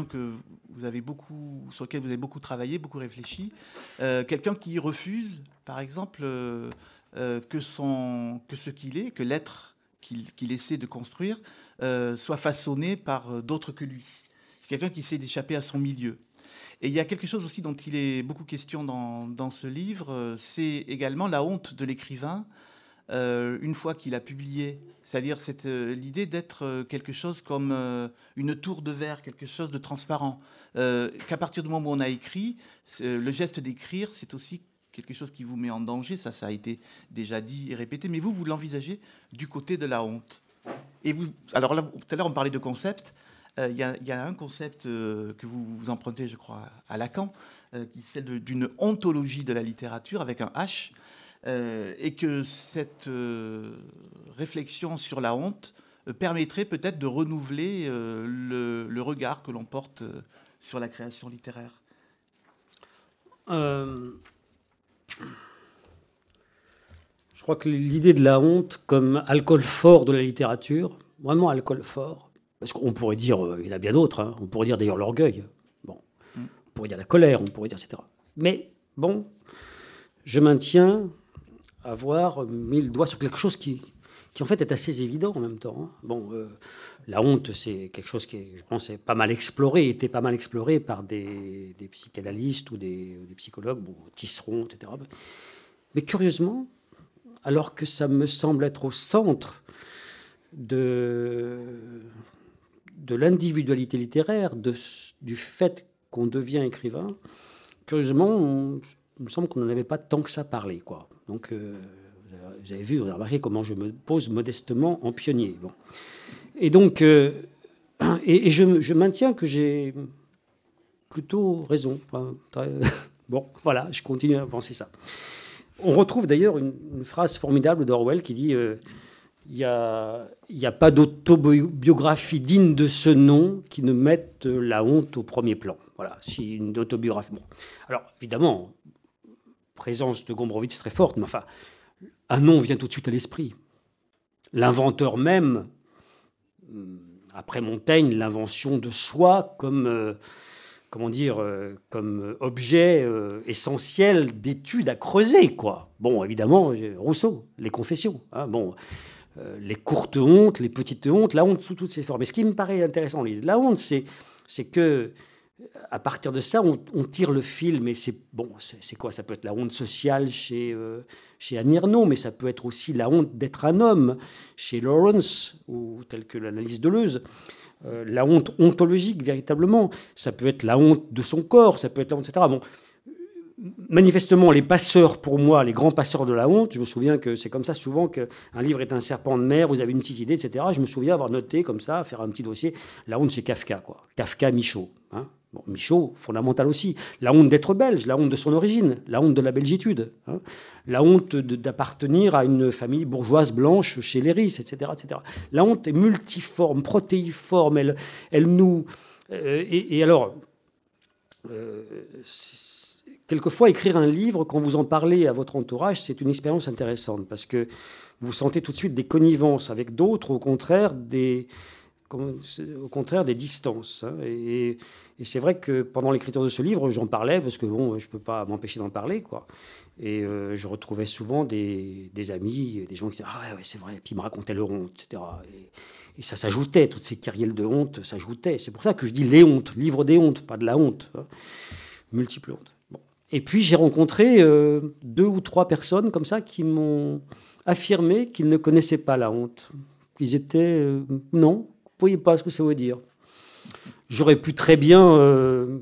sur lequel vous avez beaucoup travaillé, beaucoup réfléchi, quelqu'un qui refuse, par exemple, que ce qu'il est, que l'être qu'il essaie de construire, soit façonné par d'autres que lui. C'est quelqu'un qui essaie d'échapper à son milieu. Et il y a quelque chose aussi dont il est beaucoup question dans ce livre, c'est également la honte de l'écrivain une fois qu'il a publié. C'est-à-dire l'idée d'être quelque chose comme une tour de verre, quelque chose de transparent. Qu'à partir du moment où on a écrit, le geste d'écrire, c'est aussi quelque chose qui vous met en danger. Ça a été déjà dit et répété. Mais vous l'envisagez du côté de la honte. Et alors là, tout à l'heure, on parlait de concept. Il y a un concept que vous empruntez, je crois, à Lacan, qui est celle d'une ontologie de la littérature avec un H, et que cette réflexion sur la honte permettrait peut-être de renouveler le regard que l'on porte sur la création littéraire. Je crois que l'idée de la honte comme alcool fort de la littérature, vraiment alcool fort, parce qu'on pourrait dire, il y en a bien d'autres, hein. On pourrait dire d'ailleurs l'orgueil, bon. On pourrait dire la colère, on pourrait dire etc. Mais bon, je maintiens avoir mis le doigt sur quelque chose qui en fait est assez évident en même temps, hein. Bon, la honte, c'est quelque chose qui, je pense, était pas mal exploré par des psychanalystes ou des psychologues, bon, Tisseron, etc. Mais curieusement, alors que ça me semble être au centre de l'individualité littéraire, du fait qu'on devient écrivain, curieusement, il me semble qu'on n'en avait pas tant que ça parlé, quoi. Donc, vous avez vu, vous avez remarqué comment je me pose modestement en pionnier. Bon. Et donc, je maintiens que j'ai plutôt raison. Bon, voilà, je continue à penser ça. On retrouve d'ailleurs une phrase formidable d'Orwell qui dit il n'y a pas d'autobiographie digne de ce nom qui ne mette la honte au premier plan. Voilà, si une autobiographie. Bon. Alors, évidemment, présence de Gombrowicz très forte, mais enfin, un nom vient tout de suite à l'esprit. L'inventeur même, après Montaigne, l'invention de soi comme... comme objet essentiel d'étude à creuser, quoi. Bon, évidemment, Rousseau, les Confessions. Hein, bon, les courtes hontes, les petites hontes, la honte sous toutes ses formes. Et ce qui me paraît intéressant, la honte, c'est que à partir de ça, on tire le fil. Mais c'est quoi? Ça peut être la honte sociale chez Annie Ernaux, mais ça peut être aussi la honte d'être un homme chez Lawrence, ou tel que l'analyse Deleuze. La honte ontologique, véritablement. Ça peut être la honte de son corps, ça peut être la honte, etc. Bon, manifestement, les passeurs, pour moi, les grands passeurs de la honte, je me souviens que c'est comme ça souvent qu'un livre est un serpent de mer, vous avez une petite idée, etc. Je me souviens avoir noté comme ça, faire un petit dossier, la honte chez Kafka, quoi. Kafka, Michaud. Hein. Bon, Michaud, fondamental aussi. La honte d'être belge, la honte de son origine, la honte de la belgitude, hein. La honte d'appartenir à une famille bourgeoise blanche chez Léris, etc., etc. La honte est multiforme, protéiforme, elle nous... et alors... quelquefois, écrire un livre, quand vous en parlez à votre entourage, c'est une expérience intéressante parce que vous sentez tout de suite des connivences avec d'autres, au contraire des distances. Hein. Et c'est vrai que pendant l'écriture de ce livre, j'en parlais parce que bon, je ne peux pas m'empêcher d'en parler, quoi. Et je retrouvais souvent des amis, des gens qui disaient « Ah ouais, c'est vrai », et puis ils me racontaient leur honte, etc. Et ça s'ajoutait, toutes ces kyrielles de honte s'ajoutaient. C'est pour ça que je dis les hontes, livre des hontes, pas de la honte, hein, multiples hontes. Bon. Et puis j'ai rencontré 2 ou 3 personnes comme ça qui m'ont affirmé qu'ils ne connaissaient pas la honte. Ils étaient non, vous ne voyez pas ce que ça veut dire. J'aurais pu très bien,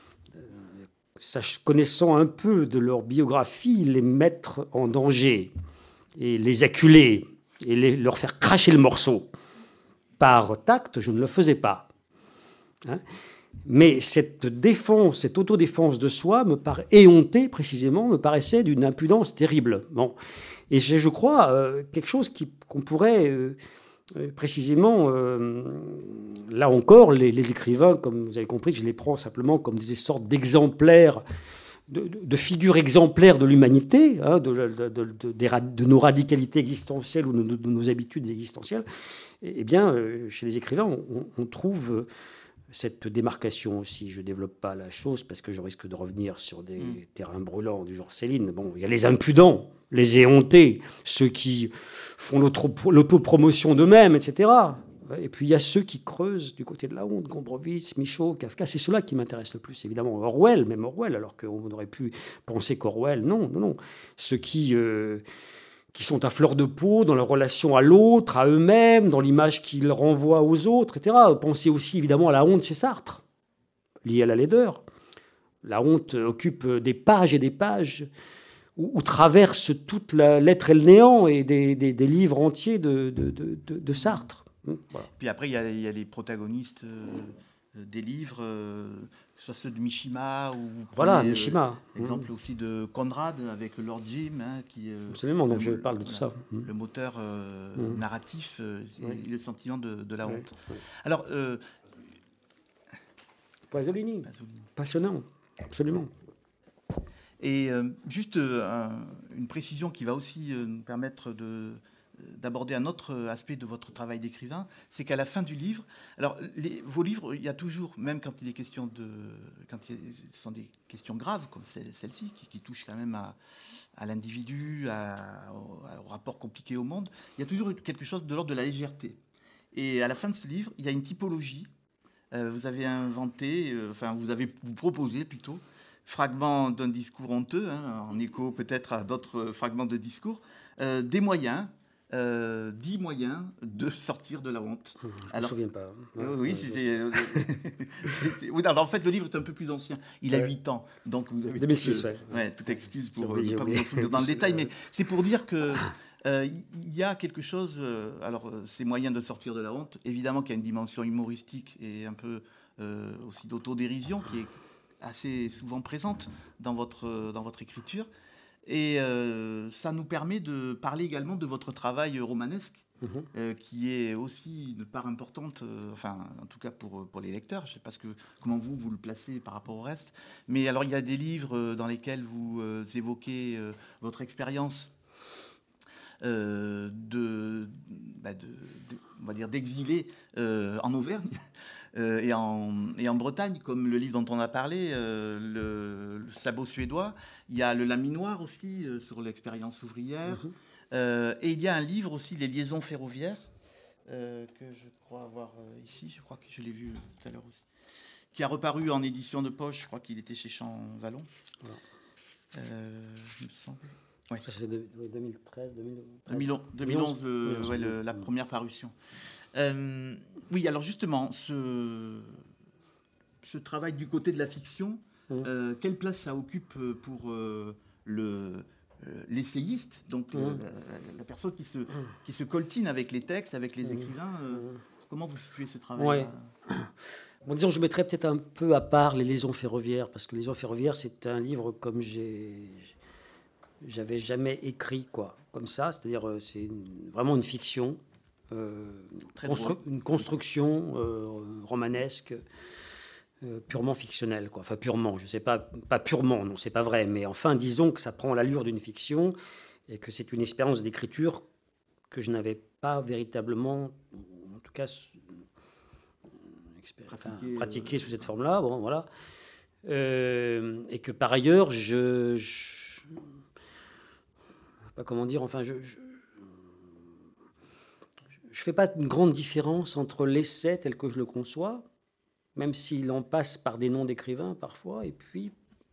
connaissant un peu de leur biographie, les mettre en danger et les acculer et leur faire cracher le morceau. Par tact, je ne le faisais pas. Hein. Mais cette défense, cette autodéfense de soi, éhontée précisément, me paraissait d'une impudence terrible. Bon. Et je crois quelque chose qu'on pourrait précisément, là encore, les écrivains, comme vous avez compris, je les prends simplement comme des sortes d'exemplaires, de figures exemplaires de l'humanité, hein, de nos radicalités existentielles ou de nos habitudes existentielles. Eh bien, chez les écrivains, on trouve cette démarcation aussi. Je ne développe pas la chose parce que je risque de revenir sur des terrains brûlants du genre Céline. Bon, il y a les impudents, les éhontés, ceux qui font l'autopromotion d'eux-mêmes, etc. Et puis il y a ceux qui creusent du côté de la honte, Gombrowicz, Michaud, Kafka. C'est ceux-là qui m'intéressent le plus, évidemment. Orwell, même Orwell, alors qu'on aurait pu penser qu'Orwell, non. Ceux qui sont à fleur de peau dans leur relation à l'autre, à eux-mêmes, dans l'image qu'ils renvoient aux autres, etc. Pensez aussi évidemment à la honte chez Sartre, liée à la laideur. La honte occupe des pages et des pages où traverse toute l'être et le néant et des livres entiers de Sartre. Voilà. Puis après, il y a les protagonistes des livres, que ce soit ceux de Mishima, ou vous prenez Mishima. L'exemple aussi de Conrad avec le Lord Jim, hein, qui absolument, donc je parle de tout ça. Le moteur narratif, et le sentiment de la honte. Oui. Alors, Pasolini, passionnant, absolument. Et juste une précision qui va aussi nous permettre d'aborder un autre aspect de votre travail d'écrivain, c'est qu'à la fin du livre, alors vos livres, il y a toujours, même quand il est question ce sont des questions graves comme celle-ci, qui touchent quand même à l'individu, au rapport compliqué au monde, il y a toujours quelque chose de l'ordre de la légèreté. Et à la fin de ce livre, il y a une typologie. Vous avez vous proposez plutôt fragments d'un discours honteux, hein, en écho peut-être à d'autres fragments de discours, des moyens. 10 moyens de sortir de la honte. Je ne me souviens pas. Oui, c'était... en fait, le livre est un peu plus ancien. Il a 8 ans. Donc vous avez 2006, toute excuse pour ne pas vous en souvenir dans le détail. Mais c'est pour dire que il y a quelque chose... ces moyens de sortir de la honte, évidemment qu'il y a une dimension humoristique et un peu aussi d'autodérision qui est assez souvent présente dans votre écriture. Et ça nous permet de parler également de votre travail romanesque, qui est aussi une part importante, en tout cas pour les lecteurs. Je ne sais pas comment vous le placez par rapport au reste. Mais alors, il y a des livres dans lesquels vous évoquez votre expérience on va dire d'exilé en Auvergne. Et en Bretagne, comme le livre dont on a parlé, le sabot suédois. Il y a le laminoir aussi, sur l'expérience ouvrière. Et il y a un livre aussi, Les liaisons ferroviaires, que je crois avoir ici. Je crois que je l'ai vu tout à l'heure aussi. Qui a reparu en édition de poche. Je crois qu'il était chez Champ-Vallon. Voilà. Il me semble. Ouais. Ça, c'est 2013, 2011, la première parution. Oui, alors justement, ce travail du côté de la fiction, quelle place ça occupe pour l'essayiste, donc la personne qui se coltine avec les textes, avec les écrivains comment vous situez ce travail Bon, disons, je mettrais peut-être un peu à part Les liaisons ferroviaires, parce que Les liaisons ferroviaires, c'est un livre comme j'avais jamais écrit comme ça, c'est-à-dire c'est vraiment une fiction, une construction romanesque purement fictionnelle, enfin purement, je sais pas purement, non, c'est pas vrai, mais enfin disons que ça prend l'allure d'une fiction et que c'est une expérience d'écriture que je n'avais pas véritablement, en tout cas pratiquée sous cette forme-là, bon voilà, et que par ailleurs pas comment dire, enfin, je fais pas une grande différence entre l'essai tel que je le conçois, même s'il en passe par des noms d'écrivains parfois, et puis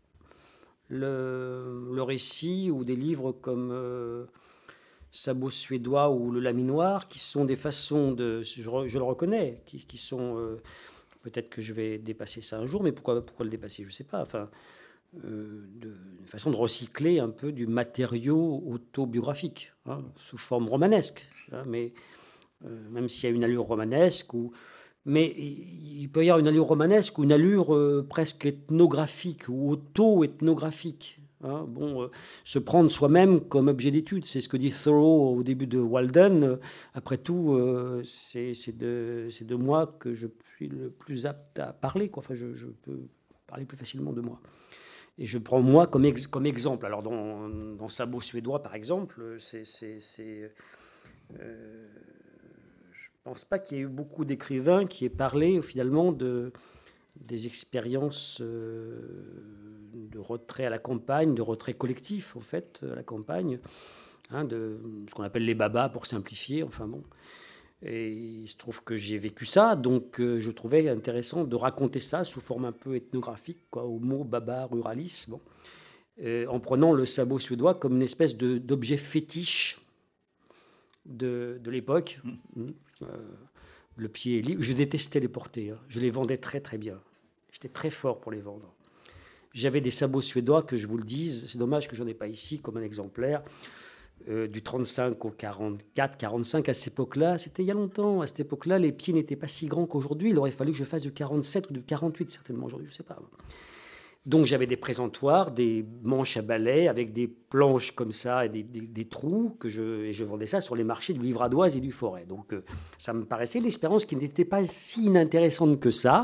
le récit ou des livres comme Sabot suédois ou Le Laminoir, qui sont des façons de, je le reconnais, qui sont, peut-être que je vais dépasser ça un jour, mais pourquoi le dépasser, je sais pas, enfin, une façon de recycler un peu du matériau autobiographique, hein, sous forme romanesque, hein, mais même s'il y a une allure romanesque, mais il peut y avoir une allure romanesque ou une allure presque ethnographique ou auto-ethnographique. Hein. Bon, se prendre soi-même comme objet d'étude, c'est ce que dit Thoreau au début de Walden. Après tout, c'est de moi que je suis le plus apte à parler, quoi. Enfin, je peux parler plus facilement de moi. Et je prends moi comme exemple. Alors, dans Sabot suédois, par exemple, je ne pense pas qu'il y ait eu beaucoup d'écrivains qui aient parlé finalement des expériences de retrait à la campagne, de retrait collectif en fait à la campagne, hein, de ce qu'on appelle les babas pour simplifier, enfin bon. Et il se trouve que j'ai vécu ça, donc je trouvais intéressant de raconter ça sous forme un peu ethnographique, quoi, au mot baba ruralis, bon, en prenant le sabot suédois comme une espèce d'objet fétiche de l'époque. Le pied est libre. Je détestais les porter. Hein. Je les vendais très très bien. J'étais très fort pour les vendre. J'avais des sabots suédois que je vous le dise. C'est dommage que j'en ai pas ici comme un exemplaire. Du 35 au 44, 45 à cette époque-là. C'était il y a longtemps. À cette époque-là, les pieds n'étaient pas si grands qu'aujourd'hui. Il aurait fallu que je fasse du 47 ou du 48 certainement aujourd'hui. Je sais pas. Donc j'avais des présentoirs, des manches à balai avec des planches comme ça et des trous et je vendais ça sur les marchés du Livradoise et du Forêt. Donc ça me paraissait l'expérience qui n'était pas si inintéressante que ça,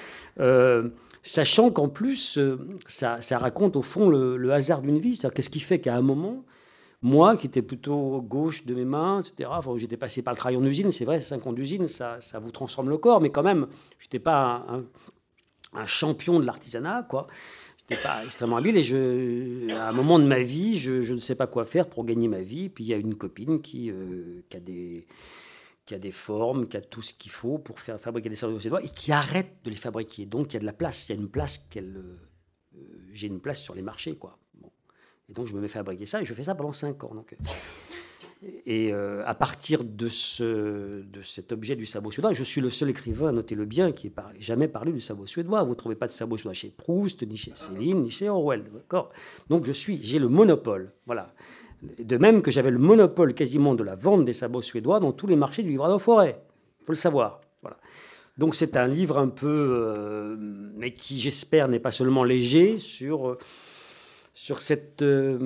sachant qu'en plus ça raconte au fond le hasard d'une vie. C'est-à-dire qu'est-ce qui fait qu'à un moment, moi qui étais plutôt gauche de mes mains, etc., enfin, j'étais passé par le travail en usine, c'est vrai, 5 ans d'usine, ça vous transforme le corps, mais quand même, je n'étais pas un champion de l'artisanat, quoi. J'étais pas extrêmement habile et à un moment de ma vie, je ne sais pas quoi faire pour gagner ma vie. Puis il y a une copine qui a des formes, qui a tout ce qu'il faut pour faire fabriquer des sabots suédois et qui arrête de les fabriquer. Donc il y a de la place, il y a une place j'ai une place sur les marchés, quoi. Bon. Et donc je me mets à fabriquer ça et je fais ça pendant 5 ans. Donc, et à partir de cet objet du sabot suédois, je suis le seul écrivain, notez-le bien, qui n'ait jamais parlé du sabot suédois. Vous ne trouvez pas de sabot suédois chez Proust, ni chez Céline, ni chez Orwell. D'accord ? Donc j'ai le monopole. Voilà. De même que j'avais le monopole quasiment de la vente des sabots suédois dans tous les marchés du Livradois-Forêt. Il faut le savoir. Voilà. Donc c'est un livre un peu, mais qui j'espère n'est pas seulement léger, sur cet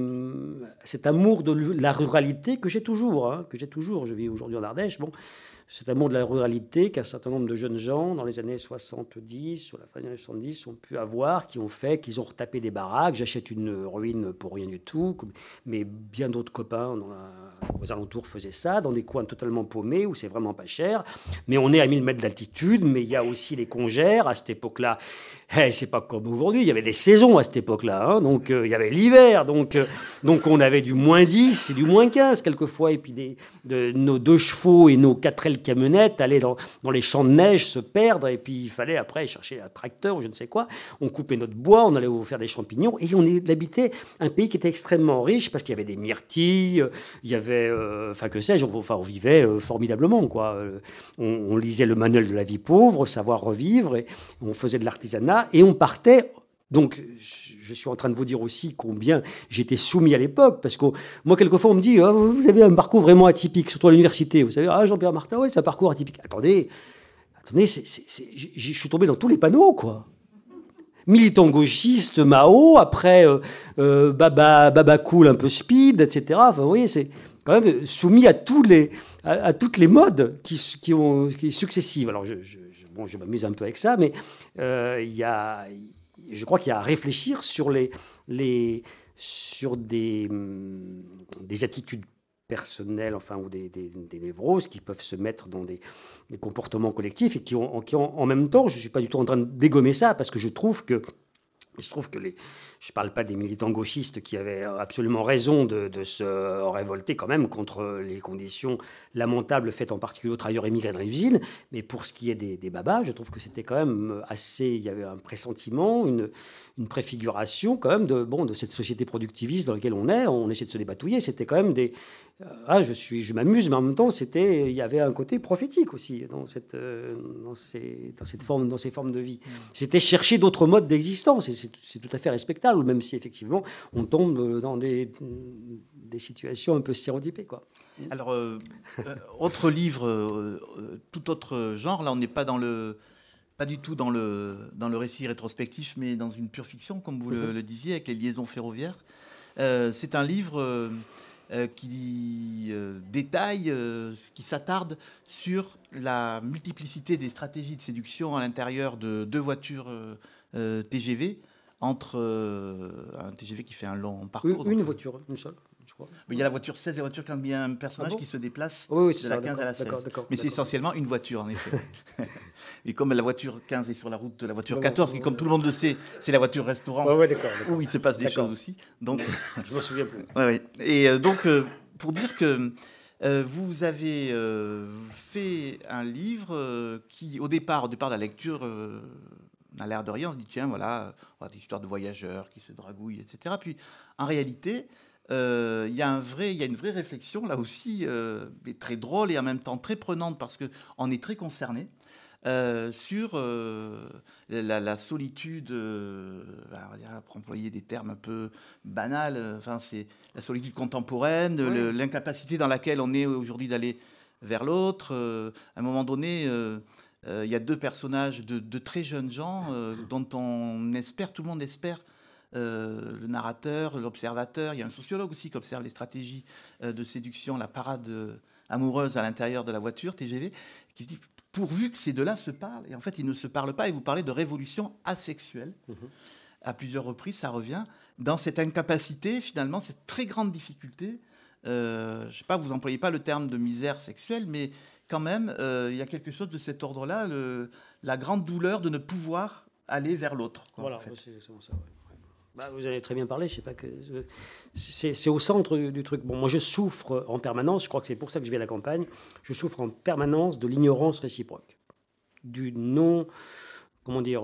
amour de la ruralité que j'ai toujours, hein, Je vis aujourd'hui en Ardèche, bon, cet amour de la ruralité qu'un certain nombre de jeunes gens dans les années 70, sur la fin des années 70, ont pu avoir, qui ont fait qu'ils ont retapé des baraques. J'achète une ruine pour rien du tout, mais bien d'autres copains aux alentours faisaient ça, dans des coins totalement paumés où c'est vraiment pas cher. Mais on est à 1000 mètres d'altitude, mais il y a aussi les congères à cette époque-là. C'est pas comme aujourd'hui, il y avait des saisons à cette époque-là, hein, donc il y avait l'hiver, donc on avait du moins 10 et du moins 15 quelquefois, et puis nos 2 chevaux et nos 4L camionnettes allaient dans les champs de neige se perdre, et puis il fallait après chercher un tracteur ou je ne sais quoi. On coupait notre bois, on allait faire des champignons, et on habitait un pays qui était extrêmement riche parce qu'il y avait des myrtilles, il y avait, on vivait formidablement, quoi. On lisait le manuel de la vie pauvre, Savoir revivre, et on faisait de l'artisanat. Et on partait. Donc, je suis en train de vous dire aussi combien j'étais soumis à l'époque, parce que moi, quelquefois, on me dit vous avez un parcours vraiment atypique, surtout à l'université. Vous savez, Jean-Pierre Martin, oui, c'est un parcours atypique. Attendez, je suis tombé dans tous les panneaux, quoi. Militant gauchiste, Mao, après Baba Cool, un peu speed, etc. Enfin, vous voyez, c'est quand même soumis à toutes les modes qui successives. Alors, je m'amuse un peu avec ça, mais je crois qu'il y a à réfléchir sur des attitudes personnelles, enfin, ou des névroses qui peuvent se mettre dans des comportements collectifs et qui ont en même temps, je ne suis pas du tout en train de dégommer ça, parce que je trouve que Il se trouve que je ne parle pas des militants gauchistes qui avaient absolument raison de se révolter quand même contre les conditions lamentables faites en particulier aux travailleurs immigrés dans les usines. Mais pour ce qui est des babas, je trouve que c'était quand même assez... Il y avait un pressentiment, une préfiguration quand même de cette société productiviste dans laquelle on est. On essaie de se débatouiller. C'était quand même des... je m'amuse, mais en même temps, il y avait un côté prophétique aussi dans ces formes de vie. C'était chercher d'autres modes d'existence, et c'est tout à fait respectable, même si effectivement on tombe dans des situations un peu stéréotypées, quoi. Alors, autre livre, tout autre genre. Là, on n'est pas du tout dans le récit rétrospectif, mais dans une pure fiction, comme vous le disiez, avec les liaisons ferroviaires. C'est un livre qui détaille, qui s'attarde sur la multiplicité des stratégies de séduction à l'intérieur de deux voitures TGV, entre un TGV qui fait un long parcours. Une voiture, une seule, je crois. Il y a la voiture 16 et la voiture 15, il y a un personnage qui se déplace de la 15 à la 16. Mais c'est essentiellement une voiture, en effet. Et comme la voiture 15 est sur la route de la voiture 14, qui, comme tout le monde le sait, c'est la voiture restaurant, où il se passe des choses aussi. Donc, je m'en souviens plus. Et donc, pour dire que vous avez fait un livre qui, au départ de la lecture, on a l'air de rien, on se dit, tiens, voilà, des histoires de voyageurs qui se dragouillent, etc. Puis, en réalité... il y a une vraie réflexion là aussi, mais très drôle et en même temps très prenante parce qu'on est très concerné sur la solitude, pour employer des termes un peu banals, c'est la solitude contemporaine, l'incapacité dans laquelle on est aujourd'hui d'aller vers l'autre. À un moment donné, il y a deux personnages de très jeunes gens dont on espère, tout le monde espère, le narrateur, l'observateur. Il y a un sociologue aussi qui observe les stratégies de séduction, la parade amoureuse à l'intérieur de la voiture TGV, qui se dit pourvu que ces deux-là se parlent. Et en fait, ils ne se parlent pas. Et vous parlez de révolution asexuelle. À plusieurs reprises, ça revient dans cette incapacité, finalement, cette très grande difficulté. Je ne sais pas, vous n'employez pas le terme de misère sexuelle, mais quand même, il y a quelque chose de cet ordre-là, la grande douleur de ne pouvoir aller vers l'autre. Voilà, en fait. C'est exactement ça. Vous avez très bien parlé, je sais pas que c'est au centre du truc. Bon, moi je souffre en permanence, je crois que c'est pour ça que je vais à la campagne, je souffre en permanence de l'ignorance réciproque, du non, comment dire,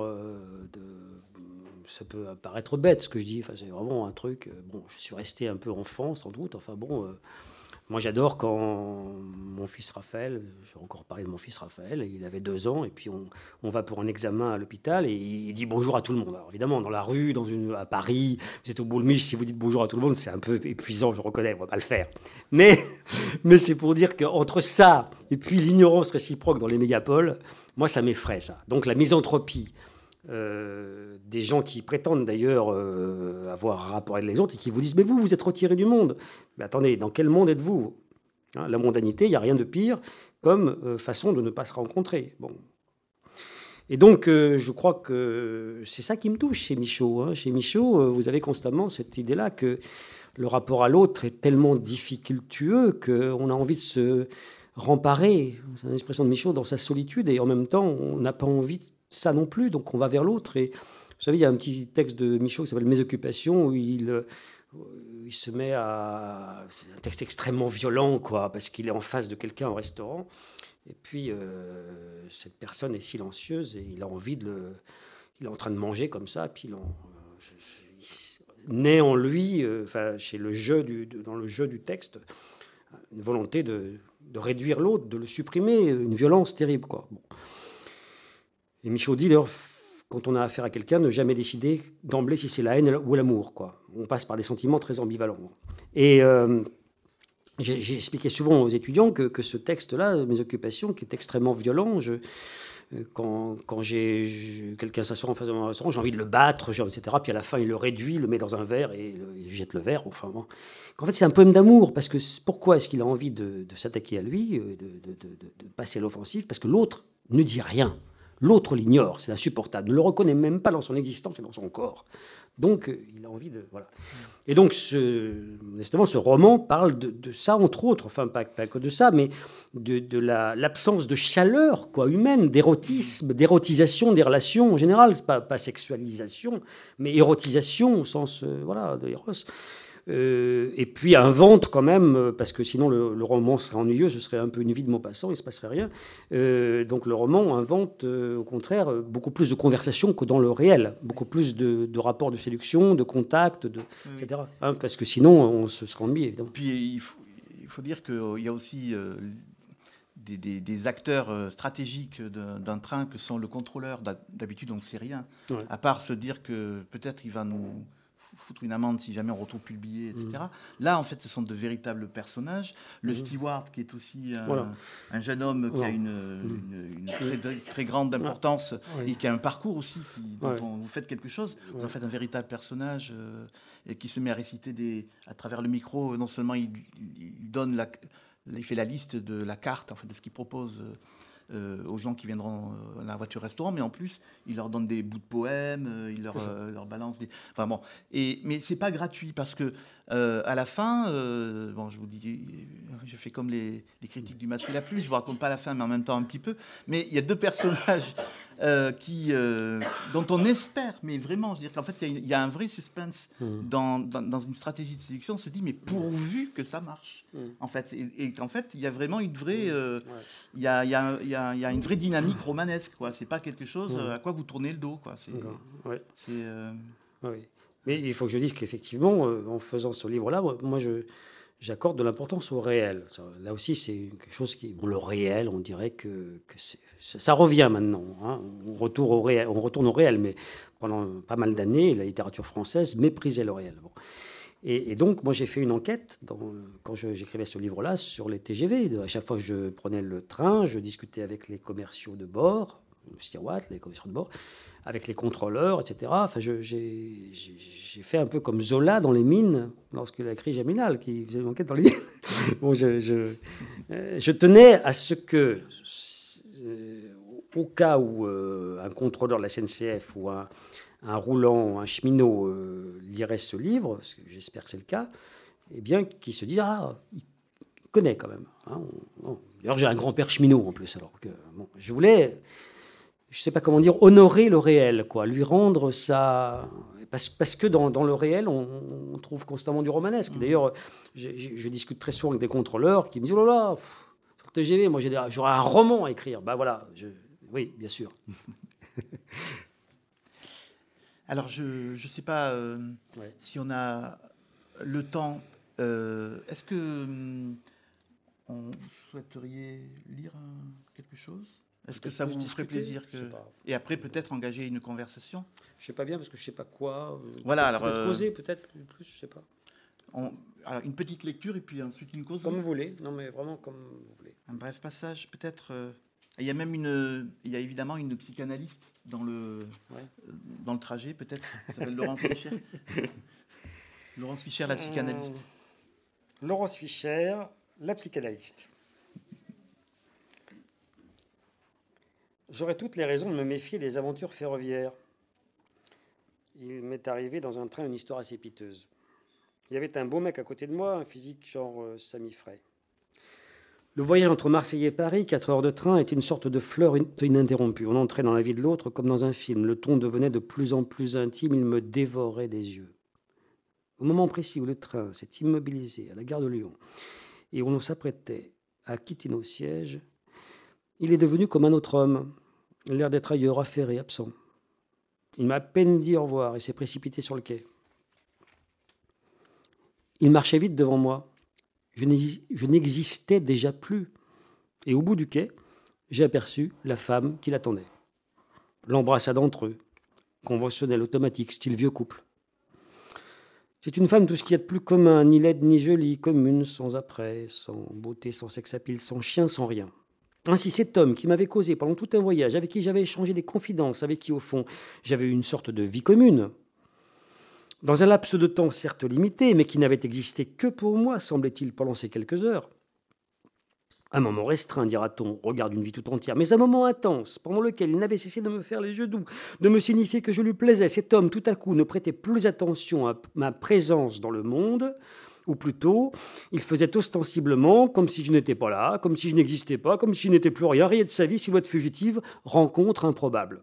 ça peut paraître bête ce que je dis, enfin, c'est vraiment un truc, je suis resté un peu enfant sans doute, moi j'adore quand mon fils Raphaël, j'ai encore parlé de mon fils Raphaël, il avait 2 ans, et puis on va pour un examen à l'hôpital, et il dit bonjour à tout le monde. Alors évidemment, dans la rue, à Paris, vous êtes au Boulmiche, si vous dites bonjour à tout le monde, c'est un peu épuisant, je reconnais, on va pas le faire. Mais c'est pour dire qu'entre ça, et puis l'ignorance réciproque dans les mégapoles, moi ça m'effraie ça. Donc la misanthropie, des gens qui prétendent d'ailleurs avoir un rapport avec les autres et qui vous disent mais vous êtes retiré du monde. Mais attendez, dans quel monde êtes-vous ? La mondanité, il n'y a rien de pire comme façon de ne pas se rencontrer. Bon. Et donc je crois que c'est ça qui me touche chez Michaud. Chez Michaud, vous avez constamment cette idée-là que le rapport à l'autre est tellement difficultueux qu'on a envie de se remparer, c'est une expression de Michaud, dans sa solitude, et en même temps on n'a pas envie de ça non plus, donc on va vers l'autre. Et vous savez, il y a un petit texte de Michaud qui s'appelle Mes occupations, où il se met à... C'est un texte extrêmement violent, quoi, parce qu'il est en face de quelqu'un au restaurant, et puis cette personne est silencieuse, et il a envie il est en train de manger comme ça, puis naît en lui, dans le jeu du texte, une volonté de réduire l'autre, de le supprimer, une violence terrible, quoi. Bon. Et Michaud dit, d'ailleurs, quand on a affaire à quelqu'un, ne jamais décider d'emblée si c'est la haine ou l'amour, quoi. On passe par des sentiments très ambivalents. Et j'ai expliqué souvent aux étudiants que ce texte-là, Mes occupations, qui est extrêmement violent, quand quelqu'un s'assoit en face de mon restaurant, j'ai envie de le battre, etc. Puis à la fin, il le réduit, le met dans un verre et il jette le verre. En fait, c'est un poème d'amour, parce que pourquoi est-ce qu'il a envie de s'attaquer à lui, de passer à l'offensive ? Parce que l'autre ne dit rien. L'autre l'ignore, c'est insupportable, ne le reconnaît même pas dans son existence et dans son corps. Donc, il a envie de... Voilà. Et donc, justement, ce roman parle de ça, entre autres, enfin, pas que de ça, mais de l'absence de chaleur humaine, d'érotisme, d'érotisation des relations en général. C'est pas sexualisation, mais érotisation au sens de Eros. Et puis invente quand même, parce que sinon le roman serait ennuyeux, ce serait un peu une vie de Maupassant, il ne se passerait rien. Donc le roman invente au contraire beaucoup plus de conversations que dans le réel, beaucoup plus de rapports de séduction, de contacts, etc. Hein, parce que sinon on se serait ennuyé, évidemment. Puis il faut dire qu'il y a aussi des acteurs stratégiques d'un train que sont le contrôleur. D'habitude on ne sait rien, à part se dire que peut-être il va nous foutre une amende si jamais on retrouve plus le billet, etc. Là, en fait, ce sont de véritables personnages. Le steward, qui est aussi un jeune homme qui a une très, très grande importance et qui a un parcours aussi, dont vous faites quelque chose. Vous en faites un véritable personnage et qui se met à réciter à travers le micro. Non seulement il fait la liste de la carte, en fait, de ce qu'il propose aux gens qui viendront dans la voiture-restaurant, mais en plus, il leur donne des bouts de poèmes, il leur balance des... Enfin bon, mais c'est pas gratuit, parce que à la fin, je vous dis, je fais comme les critiques du Masque et la Pluie, je vous raconte pas la fin, mais en même temps un petit peu, mais il y a deux personnages dont on espère, mais vraiment, je veux dire qu'en fait, il y a un vrai suspense dans une stratégie de séduction. On se dit, mais pourvu que ça marche, en fait. Et qu'en fait, il y a vraiment une vraie... Il y a une vraie dynamique romanesque, quoi. C'est pas quelque chose à quoi vous tournez le dos, quoi. Oui. Mais il faut que je dise qu'effectivement, en faisant ce livre-là, moi, j'accorde de l'importance au réel. Là aussi, c'est quelque chose qui... Bon, le réel, on dirait que ça revient maintenant. Hein. On retourne au réel, mais pendant pas mal d'années, la littérature française méprisait le réel. Bon. Et donc, moi, j'ai fait une enquête, quand j'écrivais ce livre-là, sur les TGV. À chaque fois que je prenais le train, je discutais avec les commerciaux de bord, le steward, les commerciaux de bord, avec les contrôleurs, etc. Enfin, j'ai fait un peu comme Zola dans Les Mines, lorsqu'il a écrit Germinal, qui faisait une enquête dans les mines. Bon, je tenais à ce que, au cas où un contrôleur de la SNCF ou un roulant, un cheminot lirait ce livre, parce que j'espère que c'est le cas, eh bien, qu'il se dise, il connaît quand même. Hein, D'ailleurs, j'ai un grand-père cheminot en plus, alors que je voulais... Je ne sais pas comment dire, honorer le réel, lui rendre ça... Parce que dans le réel, on trouve constamment du romanesque. D'ailleurs, je discute très souvent avec des contrôleurs qui me disent, oh là là, sur le TGV, moi j'aurais un roman à écrire. Ben voilà, oui, bien sûr. Alors, je ne sais pas si on a le temps. Est-ce que on souhaiteriez lire quelque chose ? Est-ce que ça vous ferait plaisir Et après, peut-être engager une conversation ? Je ne sais pas bien, parce que je ne sais pas quoi. Voilà, alors... Causer, peut-être plus, je ne sais pas. Alors, une petite lecture et puis ensuite une cause. Comme vous voulez. Non, mais vraiment comme vous voulez. Un bref passage, peut-être. Il y a évidemment une psychanalyste dans le trajet, peut-être. Elle s'appelle Laurence Fischer. Laurence Fischer, la psychanalyste. Laurence Fischer, la psychanalyste. J'aurais toutes les raisons de me méfier des aventures ferroviaires. Il m'est arrivé dans un train une histoire assez piteuse. Il y avait un beau mec à côté de moi, un physique genre Samy Frey. Le voyage entre Marseille et Paris, 4 heures de train, était une sorte de fleur ininterrompue. On entrait dans la vie de l'autre comme dans un film. Le ton devenait de plus en plus intime, il me dévorait des yeux. Au moment précis où le train s'est immobilisé à la gare de Lyon et où l'on s'apprêtait à quitter nos sièges, il est devenu comme un autre homme, l'air d'être ailleurs, affairé, absent. Il m'a à peine dit au revoir et s'est précipité sur le quai. Il marchait vite devant moi. Je n'existais déjà plus. Et au bout du quai, j'ai aperçu la femme qui l'attendait. L'embrassade entre eux, conventionnel, automatique, style vieux couple. C'est une femme tout ce qu'il y a de plus commun, ni laide ni jolie, commune, sans après, sans beauté, sans sex-appeal, sans chien, sans rien. Ainsi, cet homme qui m'avait causé pendant tout un voyage, avec qui j'avais échangé des confidences, avec qui, au fond, j'avais eu une sorte de vie commune, dans un laps de temps certes limité, mais qui n'avait existé que pour moi, semblait-il, pendant ces quelques heures, Un moment restreint, dira-t-on, regarde une vie tout entière, mais un moment intense, pendant lequel il n'avait cessé de me faire les jeux doux, de me signifier que je lui plaisais. Cet homme, tout à coup, ne prêtait plus attention à ma présence dans le monde, ou plutôt, il faisait ostensiblement comme si je n'étais pas là, comme si je n'existais pas, comme si je n'étais plus rien, riait de sa vie, silhouette fugitive, rencontre improbable.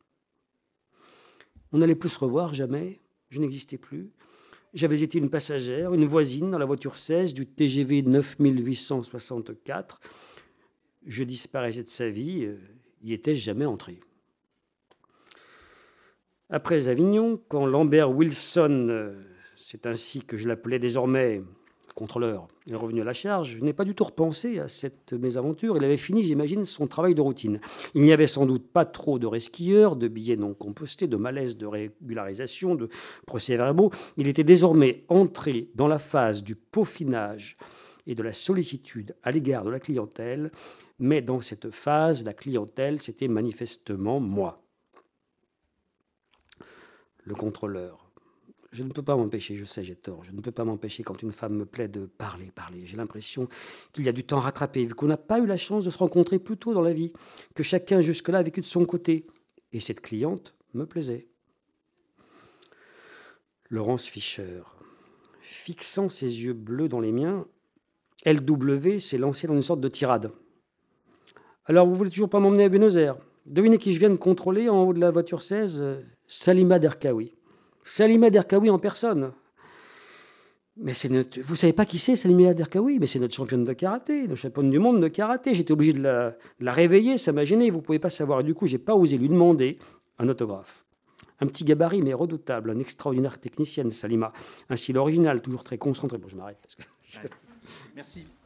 On n'allait plus se revoir, jamais, je n'existais plus. J'avais été une passagère, une voisine dans la voiture 16 du TGV 9864. Je disparaissais de sa vie, y étais-je jamais entré. Après Avignon, quand Lambert Wilson, c'est ainsi que je l'appelais désormais, contrôleur, est revenu à la charge, je n'ai pas du tout repensé à cette mésaventure. Il avait fini, j'imagine, son travail de routine. Il n'y avait sans doute pas trop de resquilleurs, de billets non compostés, de malaise de régularisation, de procès-verbaux. Il était désormais entré dans la phase du peaufinage et de la sollicitude à l'égard de la clientèle, mais dans cette phase, la clientèle, c'était manifestement moi, le contrôleur. Je ne peux pas m'empêcher, je sais, j'ai tort, je ne peux pas m'empêcher quand une femme me plaît de parler. J'ai l'impression qu'il y a du temps à rattraper, vu qu'on n'a pas eu la chance de se rencontrer plus tôt dans la vie, que chacun jusque-là a vécu de son côté. Et cette cliente me plaisait. Laurence Fischer, fixant ses yeux bleus dans les miens, LW s'est lancé dans une sorte de tirade. Alors, vous voulez toujours pas m'emmener à Buenos Aires? Devinez qui je viens de contrôler en haut de la voiture 16? Salima Derkaoui. Salima Derkaoui en personne. Mais vous savez pas qui c'est, Salima Derkaoui? Mais c'est notre championne de karaté, notre championne du monde de karaté. J'étais obligé de la réveiller, ça m'a gêné, vous pouvez pas savoir. Et du coup, j'ai pas osé lui demander un autographe. Un petit gabarit, mais redoutable, une extraordinaire technicienne, Salima. Un style original, toujours très concentré. Bon, je m'arrête. Merci.